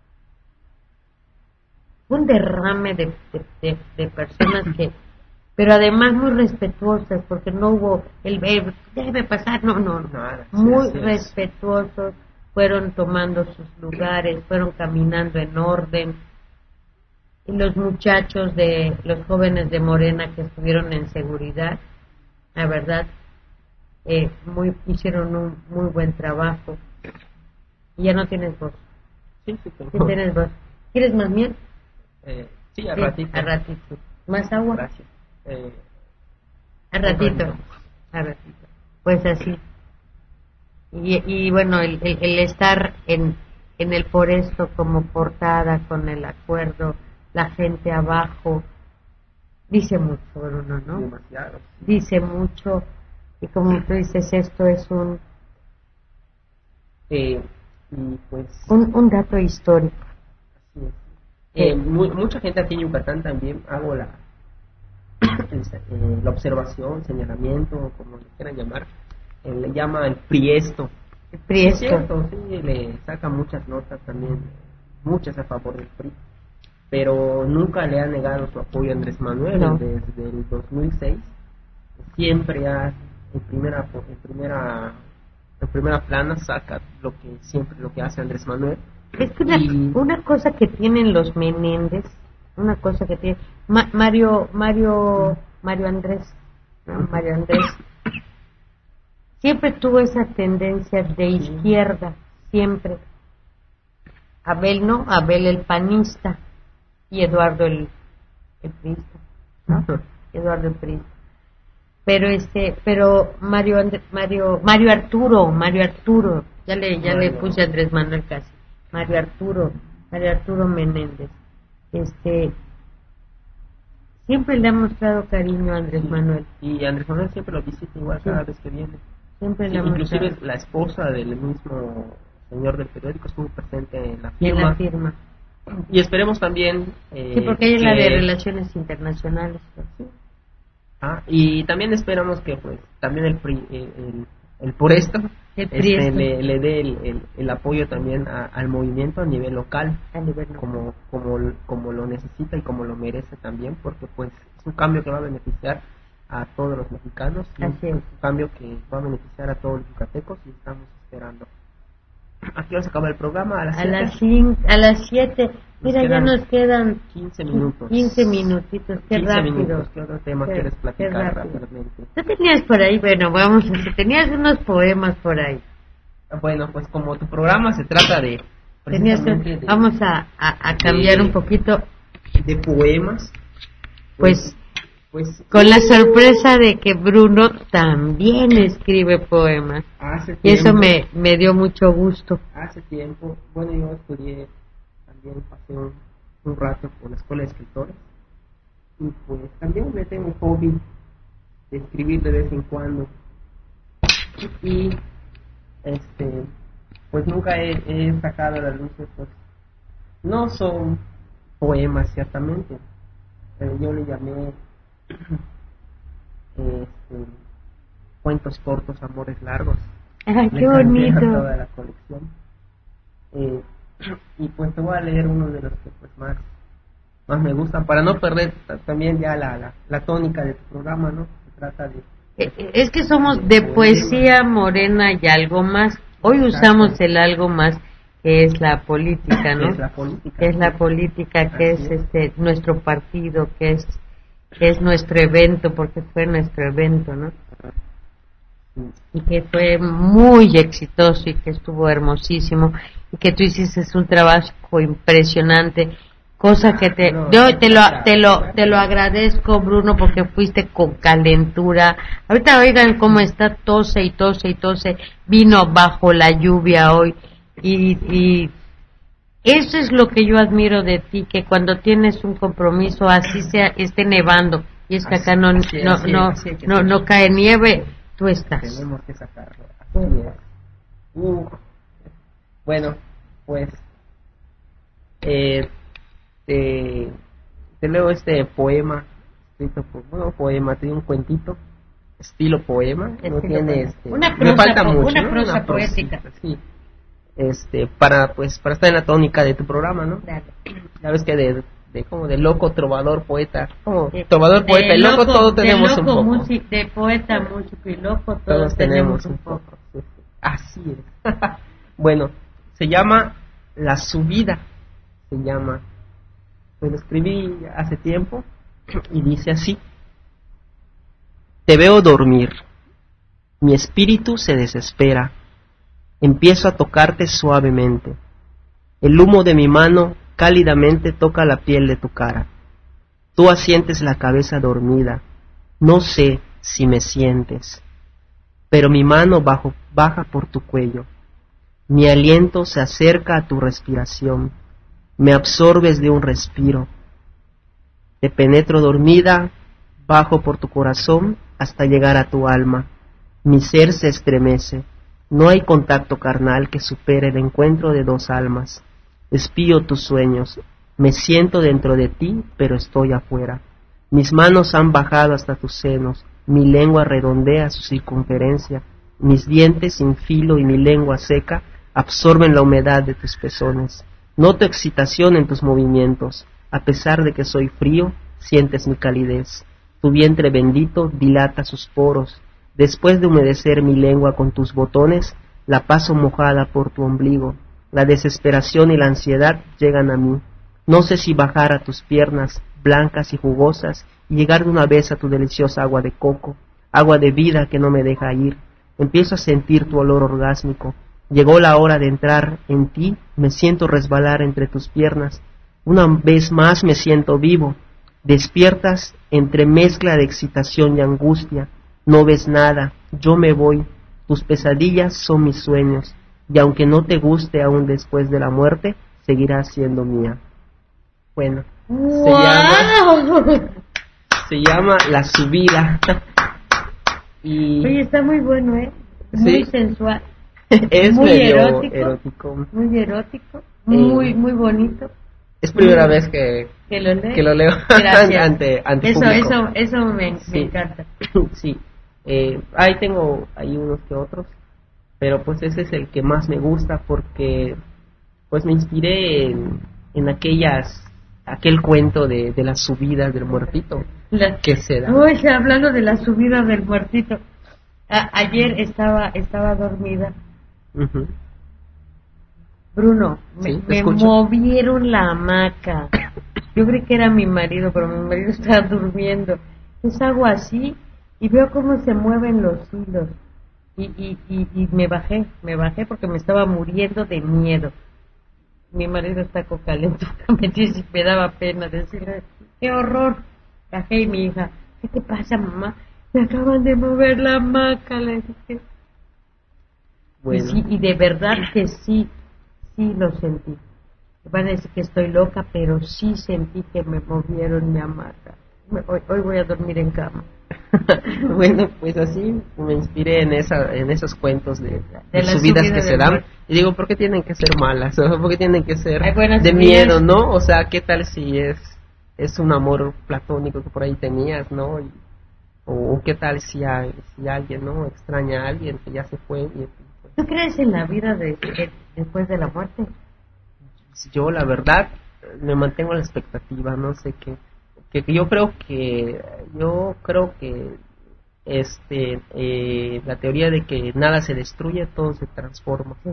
Speaker 2: un derrame de, de, de, de personas que, pero además muy respetuosas, porque no hubo el ver, debe pasar, no, no, no,
Speaker 1: Nada,
Speaker 2: muy
Speaker 1: sí, sí,
Speaker 2: respetuosos, fueron tomando sus lugares, fueron caminando en orden, y los muchachos de, los jóvenes de Morena que estuvieron en seguridad, la verdad, eh, muy, hicieron un muy buen trabajo. Y ya no tienes voz.
Speaker 1: Sí, sí, tengo.
Speaker 2: Sí tienes voz. ¿Quieres más miel?
Speaker 1: Eh, sí, a
Speaker 2: Sí,
Speaker 1: ratito.
Speaker 2: a ratito. ¿Más agua?
Speaker 1: Gracias. Eh,
Speaker 2: A ratito.
Speaker 1: bueno.
Speaker 2: A ratito. Pues así. Y, y bueno, el, el, el estar en, en el por esto como portada con el acuerdo, la gente abajo, dice mucho, Bruno, ¿no?
Speaker 1: Demasiado.
Speaker 2: Dice mucho. Y como tú dices, esto es un
Speaker 1: Eh, y pues,
Speaker 2: un, un dato histórico.
Speaker 1: así es. Eh, mu- mucha gente aquí en Yucatán también hago la el- eh, la observación, señalamiento, como le quieran llamar, eh, le llama el priesto.
Speaker 2: El
Speaker 1: Sí, es
Speaker 2: Priesto.
Speaker 1: cierto, sí, le saca muchas notas también, muchas a favor del P R I, pero nunca le ha negado su apoyo a Andrés Manuel.
Speaker 2: No.
Speaker 1: Desde el dos mil seis siempre ha, en primera en primera en primera plana saca lo que siempre lo que hace Andrés Manuel.
Speaker 2: Es que una,
Speaker 1: Y-
Speaker 2: una cosa que tienen los Menéndez, una cosa que tiene Ma- Mario Mario Mario Andrés, ¿no? Mario Andrés siempre tuvo esa tendencia de izquierda, siempre. Abel no, Abel el panista y Eduardo el, el priista, ¿no? Eduardo el priista. Pero este, pero Mario Andrés, Mario Mario Arturo, Mario Arturo, ya le ya le
Speaker 1: Mario.
Speaker 2: puse a Andrés Manuel casi. Mario Arturo, Mario Arturo Menéndez. Este siempre le ha mostrado cariño a Andrés
Speaker 1: Sí.
Speaker 2: Manuel.
Speaker 1: Y Andrés Manuel siempre lo visita igual
Speaker 2: Sí.
Speaker 1: cada vez que viene.
Speaker 2: Siempre
Speaker 1: Sí,
Speaker 2: le ha
Speaker 1: inclusive
Speaker 2: mostrado
Speaker 1: la esposa del mismo señor del periódico estuvo presente en la
Speaker 2: en
Speaker 1: firma.
Speaker 2: la firma.
Speaker 1: Y esperemos también eh,
Speaker 2: Sí, porque ella es la
Speaker 1: que-
Speaker 2: de Relaciones Internacionales. pues, sí.
Speaker 1: Ah, y también esperamos que pues también el pri- el, el, el por esto
Speaker 2: El
Speaker 1: este,
Speaker 2: Priesto.
Speaker 1: le, le dé el, el, el apoyo también a- al movimiento a nivel local,
Speaker 2: A nivel local.
Speaker 1: como como como lo necesita y como lo merece también, porque pues es un cambio que va a beneficiar a todos los mexicanos, y
Speaker 2: Así es.
Speaker 1: es un cambio que va a beneficiar a todos los yucatecos, y estamos esperando. Aquí vamos a acabar el programa a las
Speaker 2: A
Speaker 1: siete.
Speaker 2: las cinco, a las siete. Mira, ya
Speaker 1: quedan
Speaker 2: nos quedan
Speaker 1: quince minutos.
Speaker 2: quince minutitos, qué
Speaker 1: quince
Speaker 2: rápido.
Speaker 1: minutos. ¿Qué otro tema
Speaker 2: Qué-
Speaker 1: quieres
Speaker 2: qué
Speaker 1: platicar
Speaker 2: rápido.
Speaker 1: rápidamente?
Speaker 2: Tú tenías por ahí, bueno, vamos, a ver, tenías unos poemas por ahí.
Speaker 1: Bueno, pues como tu programa se trata de
Speaker 2: Tenías,
Speaker 1: precisamente de,
Speaker 2: vamos a, a, a cambiar
Speaker 1: de-
Speaker 2: un poquito,
Speaker 1: de poemas,
Speaker 2: pues,
Speaker 1: pues
Speaker 2: con la sorpresa de que Bruno también escribe poemas.
Speaker 1: hace
Speaker 2: Y eso
Speaker 1: tiempo,
Speaker 2: me, me dio mucho gusto.
Speaker 1: hace tiempo, bueno, yo estudié, también pasé un, un rato por la escuela de escritores, y pues también me tengo un hobby de escribir de vez en cuando, y este pues nunca he, he sacado a la luz estos, no son poemas ciertamente, pero yo le llamé este, cuentos cortos, amores largos.
Speaker 2: Ay,
Speaker 1: Le
Speaker 2: qué
Speaker 1: cambié a
Speaker 2: bonito.
Speaker 1: toda la colección. Eh, y pues te voy a leer uno de los que pues más más me gustan, para no perder ta- también ya la, la, la tónica de tu programa, ¿no? Se trata de...
Speaker 2: Eh, eh, Es que somos de poesía morena y algo más. Hoy
Speaker 1: Exacto.
Speaker 2: usamos el algo más que es la política, ¿no?
Speaker 1: Es la política.
Speaker 2: Que es la política, que es, es este nuestro partido, que es que es nuestro evento, porque fue nuestro evento, ¿no? Y que fue muy exitoso y que estuvo hermosísimo y que tú hiciste un trabajo impresionante, cosa que te no, yo te lo te lo te lo agradezco, Bruno, porque fuiste con calentura. Ahorita oigan cómo está, tose y tose y tose, vino bajo la lluvia hoy y y eso es lo que yo admiro de ti, que cuando tienes un compromiso, así sea, esté nevando, y es que acá no no no no, no cae nieve, tú estás.
Speaker 1: Tenemos que sacarlo. Así es. Uh, bueno, pues eh, te, te leo este poema, escrito por, bueno, poema, tiene un cuentito, estilo poema, estilo no tiene este,
Speaker 2: una prosa,
Speaker 1: me falta mucho,
Speaker 2: una
Speaker 1: ¿no?
Speaker 2: prosa
Speaker 1: una
Speaker 2: poética.
Speaker 1: Prosita, sí. Este, para pues para estar en la tónica de tu programa, ¿no?
Speaker 2: Claro.
Speaker 1: Ya ves que de, de como de loco, trovador, poeta, como de, trovador, poeta, y loco, loco todos tenemos
Speaker 2: loco,
Speaker 1: un poco.
Speaker 2: Music, de poeta, músico y loco todos,
Speaker 1: todos tenemos, tenemos un poco. poco. Así es. Bueno, se llama La Subida, se llama, pues lo escribí hace tiempo y dice así: te veo dormir, mi espíritu se desespera. Empiezo a tocarte suavemente. El humo de mi mano cálidamente toca la piel de tu cara. Tú asientes la cabeza dormida. No sé si me sientes, pero mi mano bajo, baja por tu cuello. Mi aliento se acerca a tu respiración. Me absorbes de un respiro. Te penetro dormida, bajo por tu corazón hasta llegar a tu alma. Mi ser se estremece. No hay contacto carnal que supere el encuentro de dos almas. Espío tus sueños, me siento dentro de ti, pero estoy afuera. Mis manos han bajado hasta tus senos, mi lengua redondea su circunferencia, mis dientes sin filo y mi lengua seca absorben la humedad de tus pezones. Noto excitación en tus movimientos, a pesar de que soy frío, sientes mi calidez. Tu vientre bendito dilata sus poros. Después de humedecer mi lengua con tus botones, la paso mojada por tu ombligo. La desesperación y la ansiedad llegan a mí. No sé si bajar a tus piernas, blancas y jugosas, y llegar de una vez a tu deliciosa agua de coco, agua de vida que no me deja ir. Empiezo a sentir tu olor orgásmico. Llegó la hora de entrar en ti, me siento resbalar entre tus piernas. Una vez más me siento vivo. Despiertas entre mezcla de excitación y angustia. No ves nada, yo me voy, tus pesadillas son mis sueños, y aunque no te guste aún después de la muerte, seguirás siendo mía. Bueno,
Speaker 2: ¡wow!
Speaker 1: se llama, se llama La Subida. Y
Speaker 2: oye, está muy bueno, ¿eh? Muy
Speaker 1: sí,
Speaker 2: sensual,
Speaker 1: es
Speaker 2: muy
Speaker 1: medio
Speaker 2: erótico,
Speaker 1: erótico,
Speaker 2: muy erótico, muy, eh, muy bonito.
Speaker 1: Es primera muy, vez que,
Speaker 2: que, lo
Speaker 1: que lo leo ante, ante
Speaker 2: eso,
Speaker 1: público.
Speaker 2: Eso, eso me,
Speaker 1: sí.
Speaker 2: me encanta.
Speaker 1: Sí. Eh, ahí tengo ahí unos que otros, pero pues ese es el que más me gusta porque pues me inspiré en, en aquellas aquel cuento de, de las subidas del muertito
Speaker 2: la,
Speaker 1: que se da.
Speaker 2: Oye, hablando de la subida del muertito, a, ayer estaba estaba dormida.
Speaker 1: Uh-huh.
Speaker 2: Bruno,
Speaker 1: ¿Sí?
Speaker 2: me, me movieron la hamaca. Yo creí que era mi marido, pero mi marido estaba durmiendo. Entonces hago así y veo cómo se mueven los hilos y, y, y, y me bajé, me bajé porque me estaba muriendo de miedo. Mi marido está con calentura, me dice, me daba pena decirle, qué horror. Bajé y mi hija, ¿qué te pasa, mamá? Me acaban de mover la hamaca, le dije. Bueno. Y, sí, y de verdad que sí, sí lo sentí. Van a decir que estoy loca, pero sí sentí que me movieron mi hamaca. Hoy, hoy voy a dormir en cama.
Speaker 1: Bueno, pues así me inspiré en esa en esos cuentos de, de, de subidas subida que se dan muerte. Y digo, ¿por qué tienen que ser malas? ¿Por qué tienen que ser de miedo, no? O sea, ¿qué tal si es es un amor platónico que por ahí tenías, no? Y, o, o qué tal si, hay, si alguien no extraña a alguien que ya se fue y, pues,
Speaker 2: ¿tú crees en la vida de, de, después de la muerte?
Speaker 1: Yo la verdad me mantengo a la expectativa, no sé qué. Que yo creo que yo creo que este eh, la teoría de que nada se destruye, todo se transforma.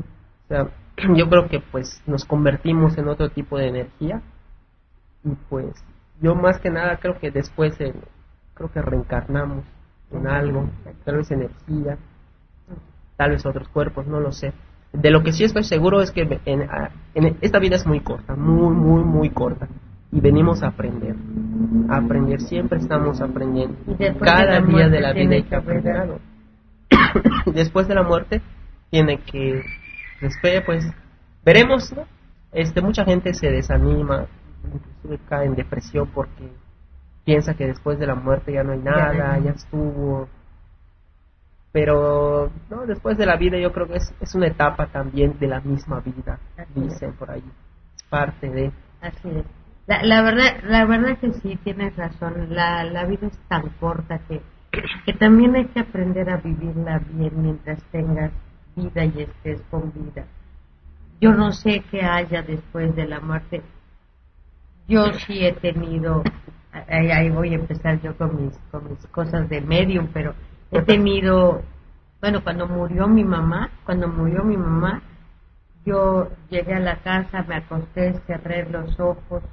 Speaker 1: sea, yo creo que pues nos convertimos en otro tipo de energía y pues yo más que nada creo que después en, creo que reencarnamos en algo, tal vez energía, tal vez otros cuerpos, no lo sé. De lo que sí estoy seguro es que en, en esta vida es muy corta, muy, muy, muy corta. Y venimos a aprender. A aprender, siempre estamos aprendiendo. Cada de día de la vida hay que aprender algo. Después de la muerte tiene que, después, pues, veremos, ¿no? Este, mucha gente se desanima, inclusive cae en depresión porque piensa que después de la muerte ya no hay nada, ya estuvo. Pero no, después de la vida yo creo que es, es una etapa también de la misma vida, dicen por ahí, es parte de.
Speaker 2: Así es. La, la verdad, la verdad que sí tienes razón. La, la vida es tan corta que, que también hay que aprender a vivirla bien mientras tengas vida y estés con vida. Yo no sé qué haya después de la muerte. Yo sí he tenido, ahí, ahí voy a empezar yo con mis, con mis cosas de medium, pero he tenido, bueno, cuando murió mi mamá, cuando murió mi mamá, yo llegué a la casa, me acosté, cerré los ojos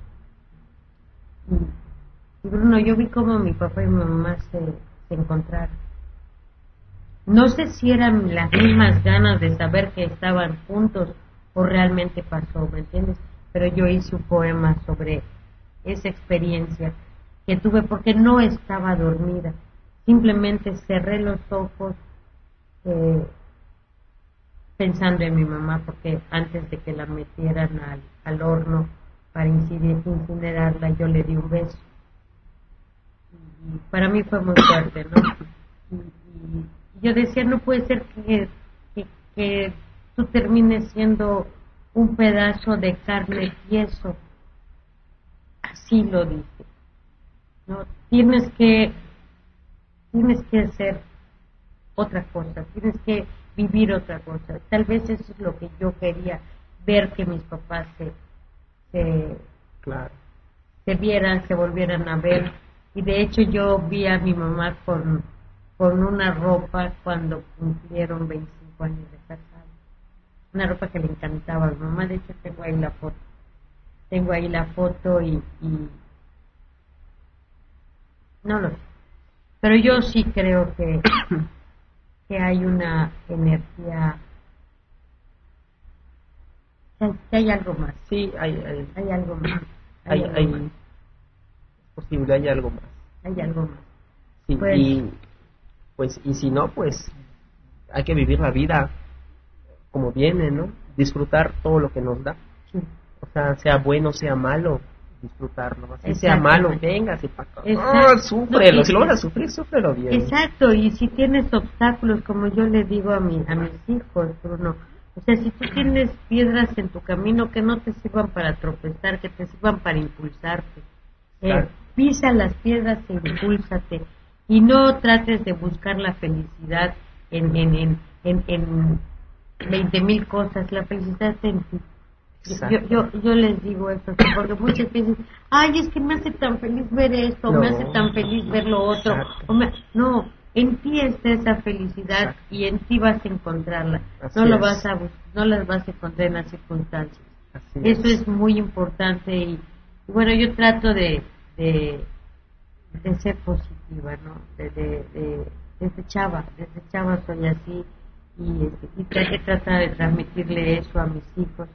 Speaker 2: y, y Bruno, yo vi como mi papá y mi mamá se, se encontraron. No sé si eran las mismas ganas de saber que estaban juntos o realmente pasó, ¿me entiendes? Pero yo hice un poema sobre esa experiencia que tuve porque no estaba dormida. Simplemente cerré los ojos eh, pensando en mi mamá, porque antes de que la metieran al, al horno para incinerarla, yo le di un beso. Y para mí fue muy fuerte, ¿no? Y, y yo decía, no puede ser que, que, que tú termines siendo un pedazo de carne tieso. Así lo dije, ¿no? Tienes que tienes que hacer otra cosa, tienes que vivir otra cosa. Tal vez eso es lo que yo quería, ver que mis papás se se,
Speaker 1: claro.
Speaker 2: se vieran, se volvieran a ver. Y de hecho yo vi a mi mamá con, con una ropa cuando cumplieron veinticinco años de casada, una ropa que le encantaba a mi mamá. De hecho tengo ahí la foto, tengo ahí la foto y, y no lo sé. Pero yo sí creo que, que hay una energía, que hay algo más.
Speaker 1: Sí, hay, hay,
Speaker 2: hay algo más.
Speaker 1: Hay,
Speaker 2: hay, algo
Speaker 1: hay
Speaker 2: más.
Speaker 1: Es posible, hay algo más.
Speaker 2: Hay algo más.
Speaker 1: Sí,
Speaker 2: pues,
Speaker 1: y, pues, y si no, pues hay que vivir la vida como viene, ¿no? Disfrutar todo lo que nos da.
Speaker 2: Sí.
Speaker 1: O sea, sea bueno, sea malo, disfrutarlo. Así sea malo, véngase para acá. Oh, súfrelo. No, si lo vas a sufrir, súfrelo bien.
Speaker 2: Exacto, y si tienes obstáculos, como yo le digo a, mi, a mis hijos, Bruno, o sea, si tú tienes piedras en tu camino, que no te sirvan para tropezar, que te sirvan para impulsarte. Eh, pisa las piedras e impúlsate. Y no trates de buscar la felicidad en en en en, en veinte mil cosas. La felicidad está en ti. Yo, yo, yo les digo esto, porque muchas veces, ay, es que me hace tan feliz ver esto, no, me hace tan feliz ver lo otro. O me, no, en ti está esa felicidad. Exacto. Y en ti vas a encontrarla. Así no lo es. vas a no las vas a encontrar en las circunstancias. Así Eso es. es muy importante y, y bueno, yo trato de, de de ser positiva, ¿no? De, de, de, desde chava, desde chava soy así y, este, y traté tratar de transmitirle eso a mis hijos.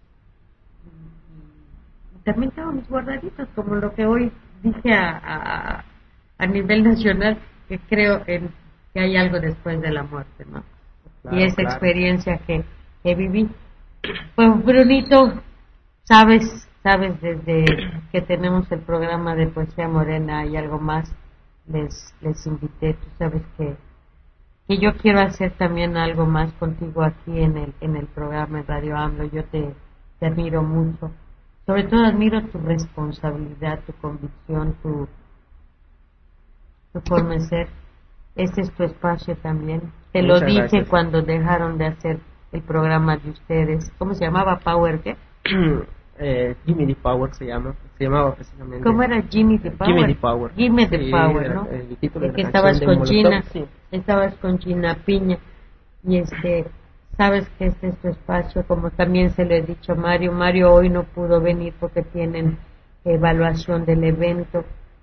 Speaker 2: Y, y también tengo mis guardaditos, como lo que hoy dije a, a, a nivel nacional, que creo en que hay algo después de la muerte, ¿no? Claro, y esa claro. experiencia que, que viví. Pues Brunito, sabes sabes desde que tenemos el programa de Poesía Morena y algo más, les les invité. Tú sabes que que yo quiero hacer también algo más contigo aquí en el en el programa en Radio AMLO. Yo te, te admiro mucho, sobre todo admiro tu responsabilidad, tu convicción, tu tu forma de ser. Este es tu espacio también. Te Muchas lo dije gracias. Cuando dejaron de hacer el programa de ustedes. ¿Cómo se llamaba? ¿Power qué?
Speaker 1: Eh, Jimmy the Power se llama, se llamaba precisamente.
Speaker 2: ¿Cómo era Jimmy the Power?
Speaker 1: Jimmy the Power.
Speaker 2: Jimmy the sí, Power, ¿no? El, el título de que estabas con Gina, sí. estabas con Gina Piña y este sabes que este es tu espacio, como también se lo he dicho a Mario. Mario hoy no pudo venir porque tienen evaluación del evento.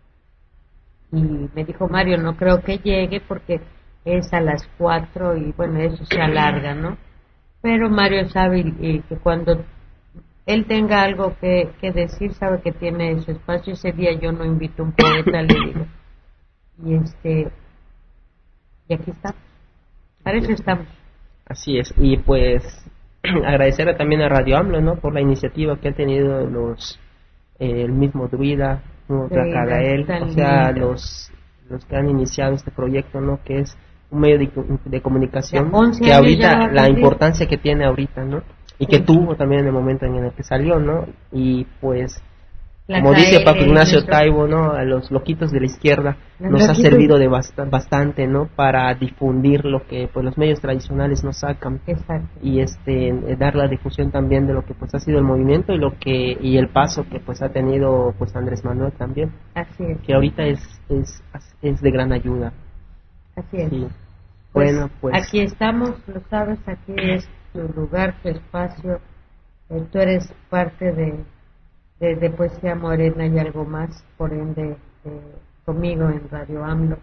Speaker 2: Y me dijo Mario, no creo que llegue porque es a las cuatro y bueno, eso se alarga, ¿no? Pero Mario sabe y, y que cuando él tenga algo que, que decir, sabe que tiene su espacio. Ese día yo no invito a un poeta, le digo. Y este, y aquí está. Para eso estamos.
Speaker 1: Así es. Y pues agradecerle también a Radio AMLO, ¿no? Por la iniciativa que han tenido los, eh, el mismo Druida, ¿no? Tlacagael, o sea, los, los que han iniciado este proyecto, ¿no? Que es un medio de, de comunicación que ahorita, la importancia que tiene ahorita, ¿no? Y que sí. Tuvo también en el momento en el que salió, ¿no? Y pues, la como dice Paco Ignacio nuestro... Taibo, ¿no? A los loquitos de la izquierda los nos loquitos... ha servido de bast- bastante, ¿no? Para difundir lo que pues los medios tradicionales nos sacan.
Speaker 2: Exacto.
Speaker 1: Y este dar la difusión también de lo que pues ha sido el movimiento y lo que y el paso que pues ha tenido pues Andrés Manuel también.
Speaker 2: Así es.
Speaker 1: Que ahorita es es es de gran ayuda.
Speaker 2: Así es.
Speaker 1: Sí.
Speaker 2: Pues,
Speaker 1: bueno, pues
Speaker 2: aquí estamos, lo sabes, aquí es tu lugar, tu espacio. Eh, tú eres parte de De, de Poesía Morena y algo más, por ende, eh, conmigo en Radio AMLO.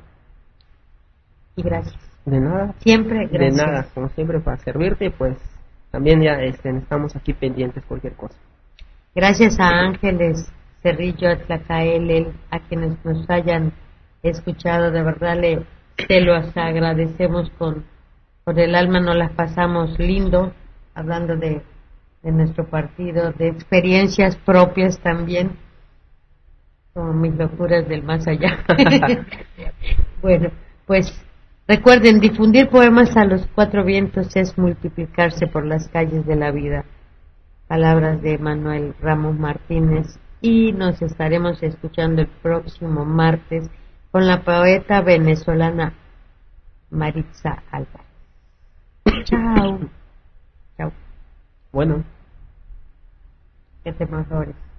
Speaker 2: Y gracias.
Speaker 1: De nada.
Speaker 2: Siempre gracias.
Speaker 1: De nada, como siempre, para servirte, pues también ya este, estamos aquí pendientes cualquier cosa.
Speaker 2: Gracias a Ángeles Cerrillo, a Tlacael, a quienes nos hayan escuchado, de verdad le te los agradecemos con, con el alma, nos las pasamos lindo, hablando de de nuestro partido, de experiencias propias también, como mis locuras del más allá. Bueno, pues recuerden, difundir poemas a los cuatro vientos es multiplicarse por las calles de la vida. Palabras de Manuel Ramos Martínez, y nos estaremos escuchando el próximo martes con la poeta venezolana Maritza Álvarez. Chao. Chao.
Speaker 1: Bueno.
Speaker 2: Que te mejores.